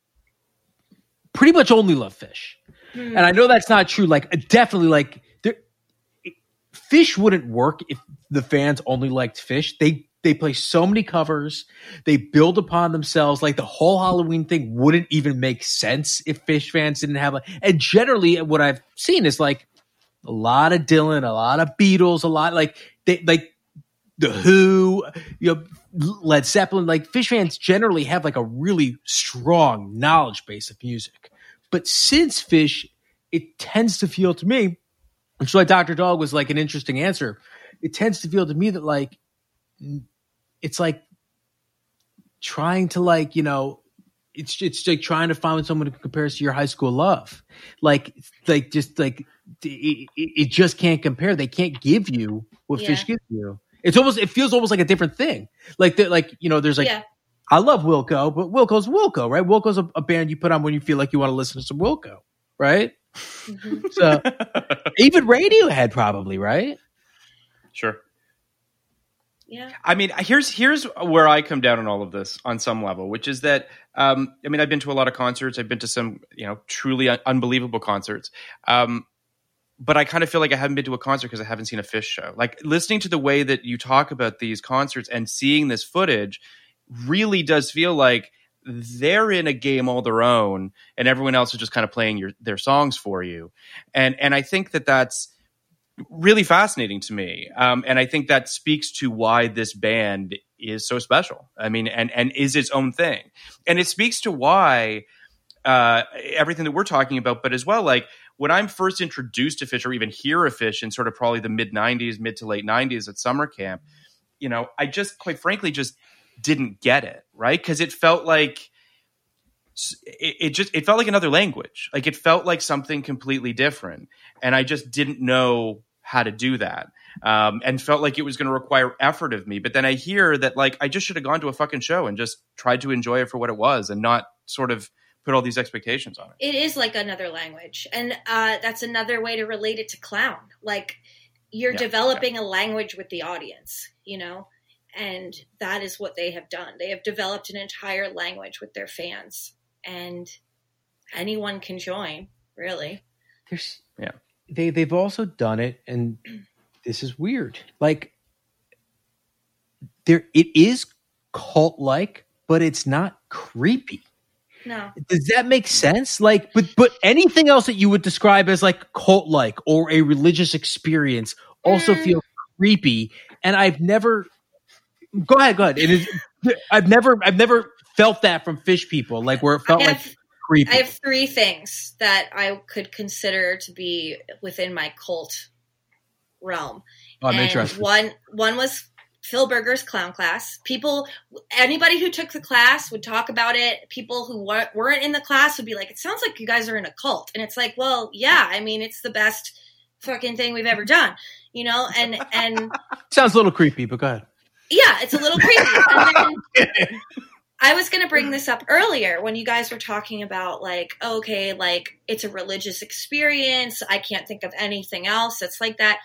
pretty much only love Fish. Hmm. And I know that's not true. Like, definitely, like, there, Fish wouldn't work if the fans only liked Fish. They they play so many covers. They build upon themselves. Like, the whole Halloween thing wouldn't even make sense if Fish fans didn't have like. And generally, what I've seen is like a lot of Dylan, a lot of Beatles, a lot like they like the Who, you know, Led Zeppelin. Like, Fish fans generally have like a really strong knowledge base of music. But since Fish, it tends to feel to me, which is why Doctor Dog was like an interesting answer. It tends to feel to me that like it's like trying to like, you know, it's it's like trying to find someone who compares to your high school love. Like like just like it, it just can't compare. They can't give you what Yeah. Fish gives you. It's almost it feels almost like a different thing. Like that, like you know, there's like. Yeah. I love Wilco, but Wilco's Wilco, right? Wilco's a, a band you put on when you feel like you want to listen to some Wilco, right? Mm-hmm. So even Radiohead probably, right? Sure. Yeah. I mean, here's here's where I come down on all of this on some level, which is that um, I mean, I've been to a lot of concerts. I've been to some, you know, truly un- unbelievable concerts. Um, but I kind of feel like I haven't been to a concert because I haven't seen a Fish show. Like, listening to the way that you talk about these concerts and seeing this footage really does feel like they're in a game all their own, and everyone else is just kind of playing your their songs for you. And and I think that that's really fascinating to me. Um, and I think that speaks to why this band is so special. I mean, and and is its own thing. And it speaks to why uh, everything that we're talking about, but as well, like when I'm first introduced to Fish or even hear of Fish in sort of probably the mid nineties, mid to late nineties at summer camp, you know, I just quite frankly just didn't get it, right? Because it felt like it, it just it felt like another language. Like, it felt like something completely different, and I just didn't know how to do that, um, and felt like it was going to require effort of me. But then I hear that like I just should have gone to a fucking show and just tried to enjoy it for what it was, and not sort of put all these expectations on it. It is like another language, and uh, that's another way to relate it to clown. Like, you're Yeah, developing a language with the audience, you know. And that is what they have done. They have developed an entire language with their fans, and anyone can join, really. There's Yeah. They they've also done it, and this is weird. Like, there it is cult like, but it's not creepy. No. Does that make sense? Like, but but anything else that you would describe as like cult like or a religious experience also Mm. feels creepy. And I've never. Go ahead, go ahead. It is. I've never, I've never felt that from Fish people, like where it felt I like have- creepy. I have three things that I could consider to be within my cult realm. Oh, I'm And interested. One one was Phil Berger's clown class. People, anybody who took the class would talk about it. People who wa- weren't in the class would be like, "It sounds like you guys are in a cult," and it's like, well, yeah. I mean, it's the best fucking thing we've ever done, you know. And and Sounds a little creepy, but go ahead. yeah, it's a little creepy. And then I was going to bring this up earlier when you guys were talking about like, okay, like it's a religious experience. I can't think of anything else that's like that.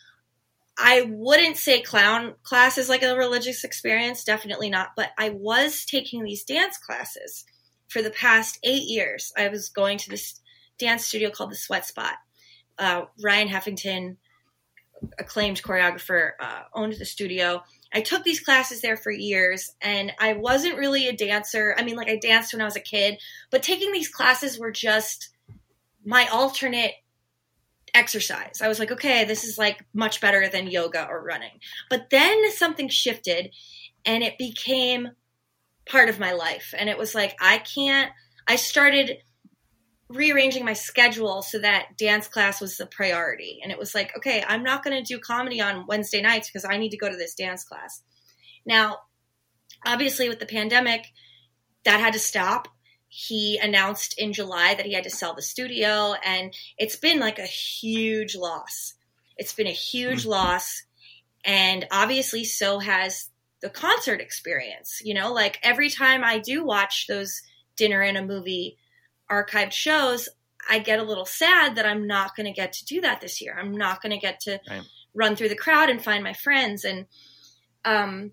I wouldn't say clown class is like a religious experience. Definitely not. But I was taking these dance classes for the past eight years. I was going to this dance studio called the Sweat Spot. Uh, Ryan Heffington, acclaimed choreographer, uh, owned the studio. I took these classes there for years, and I wasn't really a dancer. I mean, like I danced when I was a kid, but taking these classes were just my alternate exercise. I was like, okay, this is like much better than yoga or running. But then something shifted and it became part of my life. And it was like, I can't, I started rearranging my schedule so that dance class was the priority. And it was like, okay, I'm not going to do comedy on Wednesday nights because I need to go to this dance class. Now, obviously with the pandemic, that had to stop. He announced in July that he had to sell the studio, and it's been like a huge loss. It's been a huge mm-hmm. loss. And obviously so has the concert experience. You know, like every time I do watch those dinner and a movie archived shows, I get a little sad that I'm not going to get to do that this year. I'm not going to get to right. run through the crowd and find my friends. And um,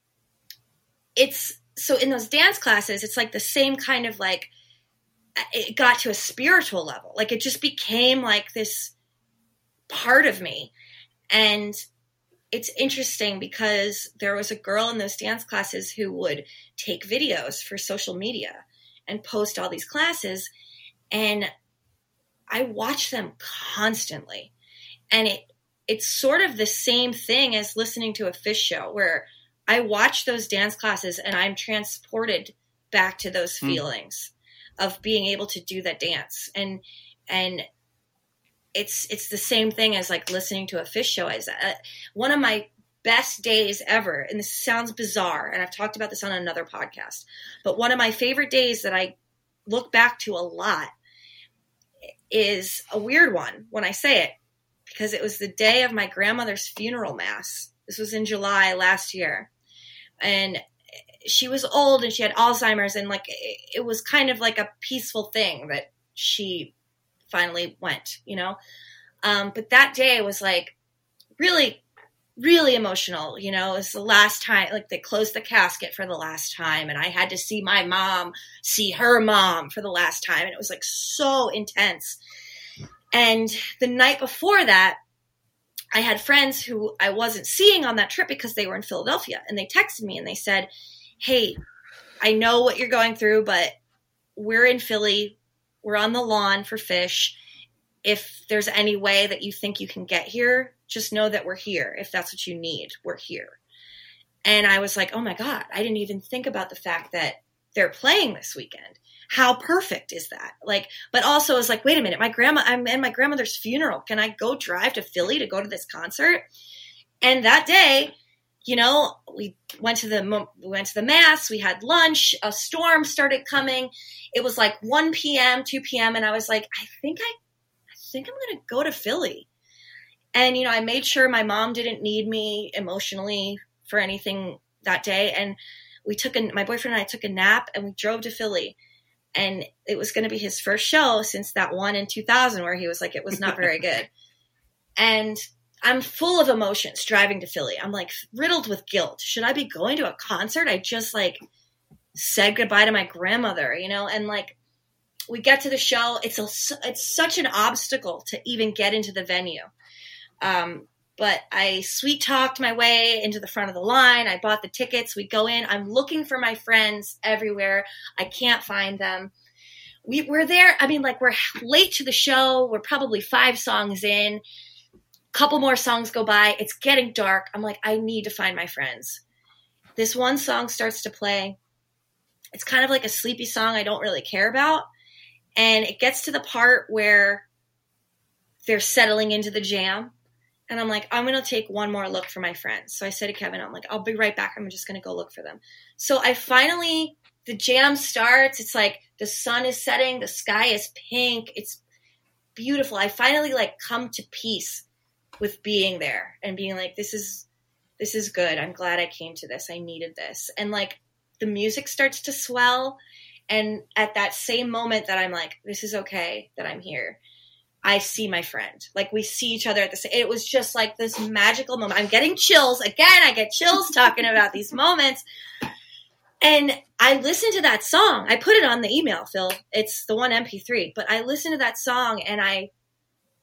it's, so in those dance classes, it's like the same kind of like, it got to a spiritual level. Like it just became like this part of me. And it's interesting because there was a girl in those dance classes who would take videos for social media and post all these classes. And I watch them constantly. And it it's sort of the same thing as listening to a Phish show, where I watch those dance classes and I'm transported back to those mm. feelings of being able to do that dance. And, and it's, it's the same thing as like listening to a Phish show. Is uh, one of my best days ever. And this sounds bizarre, and I've talked about this on another podcast, but one of my favorite days that I look back to a lot is a weird one when I say it, because it was the day of my grandmother's funeral mass. This was in July last year. And she was old and she had Alzheimer's, and like, it, it was kind of like a peaceful thing that she finally went, you know? Um, but that day was like really, really emotional. You know, it was the last time, like they closed the casket for the last time, and I had to see my mom, see her mom for the last time. And it was like so intense. And the night before that, I had friends who I wasn't seeing on that trip because they were in Philadelphia, and they texted me and they said, hey, I know what you're going through, but we're in Philly. We're on the lawn for Phish. If there's any way that you think you can get here, just know that we're here. If that's what you need, we're here. And I was like, oh my God, I didn't even think about the fact that they're playing this weekend. How perfect is that? Like, but also I was like, wait a minute, my grandma, I'm in my grandmother's funeral. Can I go drive to Philly to go to this concert? And that day, you know, we went to the, we went to the mass, we had lunch, a storm started coming. It was like one p.m., two p.m. And I was like, I think I, I think I'm going to go to Philly. And, you know, I made sure my mom didn't need me emotionally for anything that day. And we took a, my boyfriend and I took a nap, and we drove to Philly. And it was going to be his first show since that one in two thousand where he was like, it was not very good. And I'm full of emotions driving to Philly. I'm like riddled with guilt. Should I be going to a concert? I just like said goodbye to my grandmother, you know? And like, we get to the show. It's a, it's such an obstacle to even get into the venue. Um, but I sweet talked my way into the front of the line. I bought the tickets. We go in. I'm looking for my friends everywhere. I can't find them. We, we're there. I mean, like, we're late to the show. We're probably five songs in. Couple more songs go by. It's getting dark. I'm like, I need to find my friends. This one song starts to play. It's kind of like a sleepy song I don't really care about. And it gets to the part where they're settling into the jam. And I'm like, I'm going to take one more look for my friends. So I said to Kevin, I'm like, I'll be right back. I'm just going to go look for them. So I finally, the jam starts. It's like the sun is setting. The sky is pink. It's beautiful. I finally like come to peace with being there and being like, this is, this is good. I'm glad I came to this. I needed this. And like the music starts to swell. And at that same moment that I'm like, this is okay that I'm here, I see my friend. Like we see each other at the same, it was just like this magical moment. I'm getting chills. Again, I get chills talking about these moments. And I listened to that song. I put it on the email, Phil. It's the one M P three, but I listened to that song and I,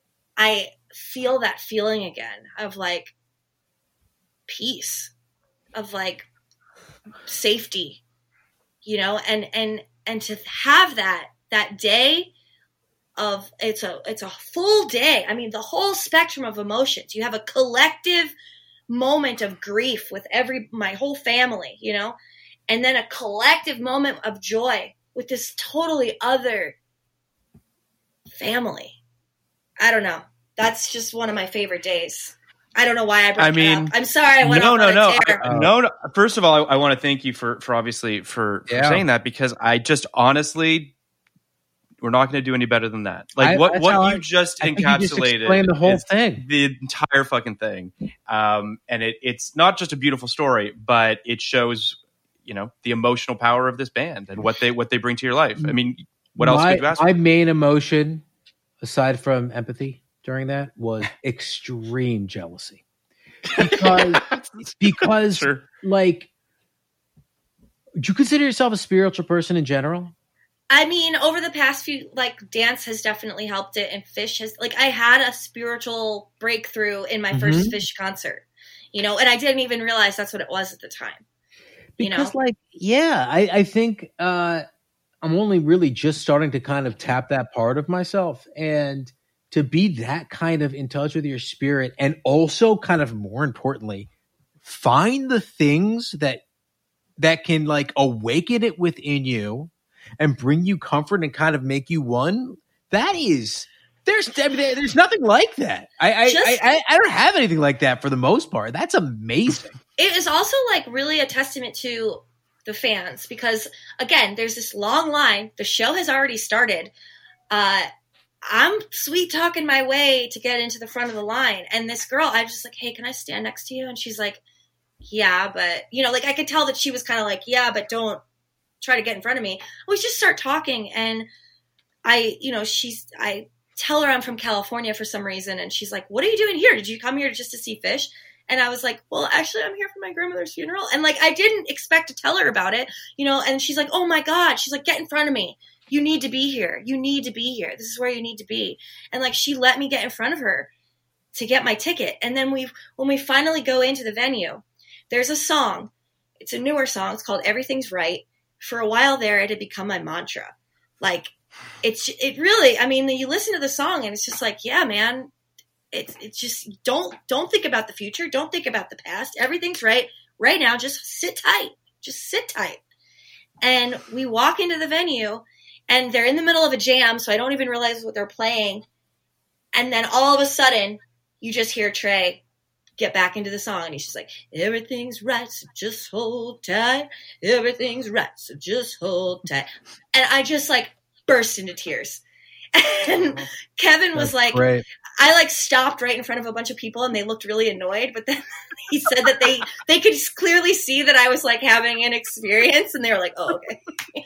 I feel that feeling again of like peace. of like safety, you know, and, and, and to have that, that day of it's a, it's a full day. I mean, the whole spectrum of emotions. You have a collective moment of grief with every, my whole family, you know, and then a collective moment of joy with this totally other family. I don't know. That's just one of my favorite days. I don't know why I brought I mean, it up. I'm sorry. I went no, off no, on a no, tear. I, no, no. First of all, I, I want to thank you for, for obviously for, for Yeah. saying that, because I just honestly, we're not going to do any better than that. Like I- what, that's what how you I- just I think you just encapsulated explained the whole is thing. the entire fucking thing. Um, and it, it's not just a beautiful story, but it shows, you know, the emotional power of this band and what they, what they bring to your life. I mean, what else my, could you ask My for? main emotion, aside from empathy during that, was extreme jealousy. Because, because Sure. like, do you consider yourself a spiritual person in general? I mean, over the past few, like, dance has definitely helped it, and Fish has, like, I had a spiritual breakthrough in my Mhm. first Fish concert, you know, and I didn't even realize that's what it was at the time. You Because, know? like, yeah, I, I think uh, I'm only really just starting to kind of tap that part of myself. And to be that kind of in touch with your spirit, and also kind of more importantly, find the things that that can like awaken it within you and bring you comfort and kind of make you one. That is, there's I mean, there's nothing like that. I I, Just- I I I don't have anything like that for the most part. That's amazing. It is also, like, really a testament to the fans because, again, there's this long line. The show has already started. Uh, I'm sweet talking my way to get into the front of the line. And this girl, I was just like, hey, can I stand next to you? And she's like, yeah, but, you know, like, I could tell that she was kind of like, yeah, but don't try to get in front of me. We just start talking, and I, you know, she's, I tell her I'm from California for some reason, and she's like, what are you doing here? Did you come here just to see Fish? And I was like, well, actually, I'm here for my grandmother's funeral. And, like, I didn't expect to tell her about it, you know, and she's like, oh, my God. She's like, get in front of me. You need to be here. You need to be here. This is where you need to be. And, like, she let me get in front of her to get my ticket. And then we, when we finally go into the venue, there's a song. It's a newer song. It's called Everything's Right. For a while there, it had become my mantra. Like, it's, it really, I mean, you listen to the song and it's just like, yeah, man, it's, it's just, don't, don't think about the future. Don't think about the past. Everything's right. Right now, just sit tight. Just sit tight. And we walk into the venue and they're in the middle of a jam, so I don't even realize what they're playing. And then all of a sudden, you just hear Trey get back into the song, and he's just like, everything's right, so just hold tight. Everything's right, so just hold tight. And I just, like, burst into tears. And Kevin was That's like, great. I, like, stopped right in front of a bunch of people, and they looked really annoyed, but then he said that they, they could clearly see that I was, like, having an experience, and they were like, oh, okay.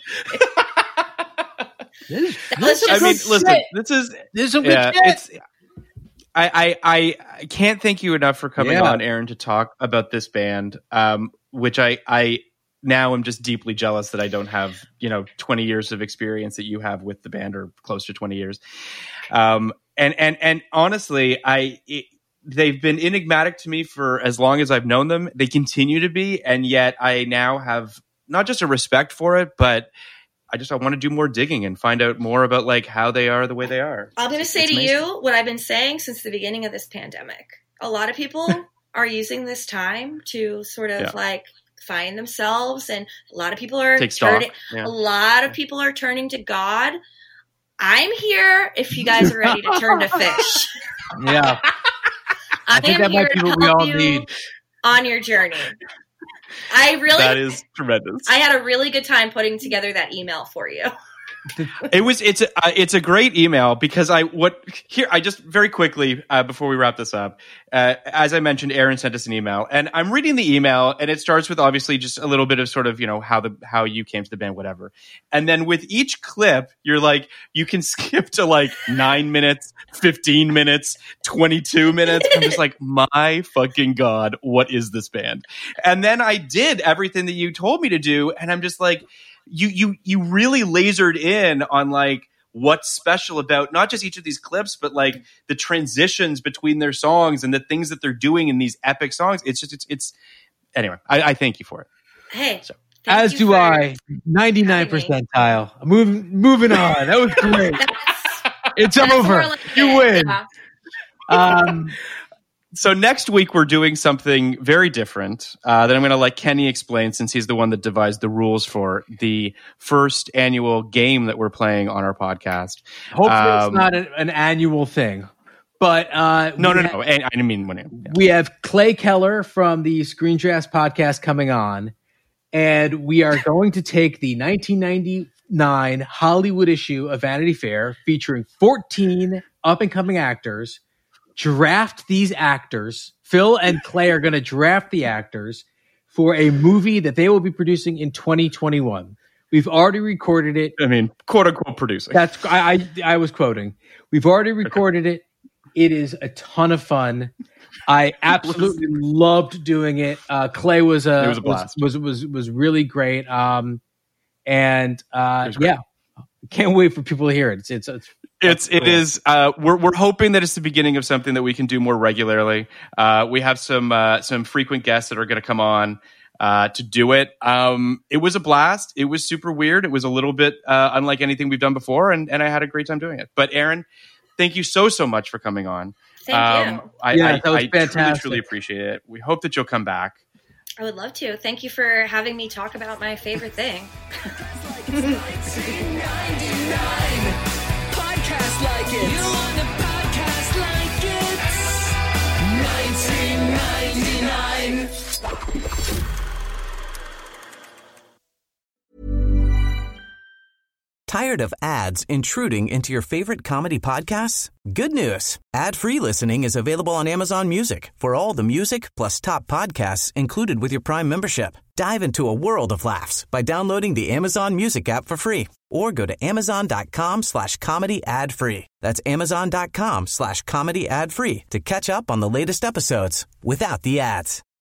This, That this was is I just- mean, some listen, shit. this is, This is some good yeah, shit. it's, I, I, I I can't thank you enough for coming Yeah. on, Aaron, to talk about this band, um, which I, I now am just deeply jealous that I don't have, you know, twenty years of experience that you have with the band, or close to twenty years. Um, and, and, and honestly, I, it, they've been enigmatic to me for as long as I've known them. They continue to be, and yet I now have not just a respect for it, but I just I want to do more digging and find out more about like how they are the way they are. I'm going to It's- say it's to amazing. you what I've been saying since the beginning of this pandemic. A lot of people are using this time to sort of Yeah. like find themselves, and a lot of people are Take stock. turning. Yeah. A lot of people are turning to God. I'm here if you guys are ready to turn to Fish. Yeah. I, think am that here might be to what we help all you need. on your journey. I really, That is tremendous. I had a really good time putting together that email for you. It was it's a uh, it's a great email because I what here I just very quickly uh, before we wrap this up, uh, as I mentioned, Aaron sent us an email, and I'm reading the email, and it starts with obviously just a little bit of sort of you know how the how you came to the band, whatever, and then with each clip you're like you can skip to like nine minutes, fifteen minutes, twenty-two minutes. I'm just like, my fucking god, what is this band? And then I did everything that you told me to do, and I'm just like. You you you really lasered in on like what's special about not just each of these clips, but like the transitions between their songs and the things that they're doing in these epic songs. It's just it's it's anyway, I, I thank you for it. Hey, So. thank As you do for I. ninety-nine percentile. Moving, moving on. That was great. That's, It's that's over. more like You it, win. yeah. Um, So next week we're doing something very different uh, that I'm going to let Kenny explain, since he's the one that devised the rules for the first annual game that we're playing on our podcast. hopefully, Um, it's not a, an annual thing. But uh, No, we no, ha- no. I, I mean, when it, yeah. we have Clay Keller from the Screen Drafts podcast coming on, and we are going to take the nineteen ninety-nine Hollywood issue of Vanity Fair featuring fourteen up-and-coming actors, draft these actors. Phil and Clay are going to draft the actors for a movie that they will be producing in twenty twenty-one. We've already recorded it. I mean, quote unquote producing. That's I, I I was quoting. We've already recorded it. It is a ton of fun. I absolutely loved doing it. Uh, Clay was a, It was a blast. was, was was was really great. Um, and uh, It was great. yeah, can't wait for people to hear it. It's it's, it's It's it is. Uh, we're we're hoping that it's the beginning of something that we can do more regularly. Uh, we have some uh, some frequent guests that are going to come on uh, to do it. Um, it was a blast. It was super weird. It was a little bit uh, unlike anything we've done before, and and I had a great time doing it. But Aaron, thank you so so much for coming on. Thank um, you. I, Yeah, I, that was I truly fantastic. truly appreciate it. We hope that you'll come back. I would love to. Thank you for having me talk about my favorite thing. Podcast like it. You want a podcast like it? nineteen ninety-nine. Tired of ads intruding into your favorite comedy podcasts? Good news. Ad-free listening is available on Amazon Music for all the music plus top podcasts included with your Prime membership. Dive into a world of laughs by downloading the Amazon Music app for free or go to amazon.com slash comedy ad free. That's amazon.com slash comedy ad free to catch up on the latest episodes without the ads.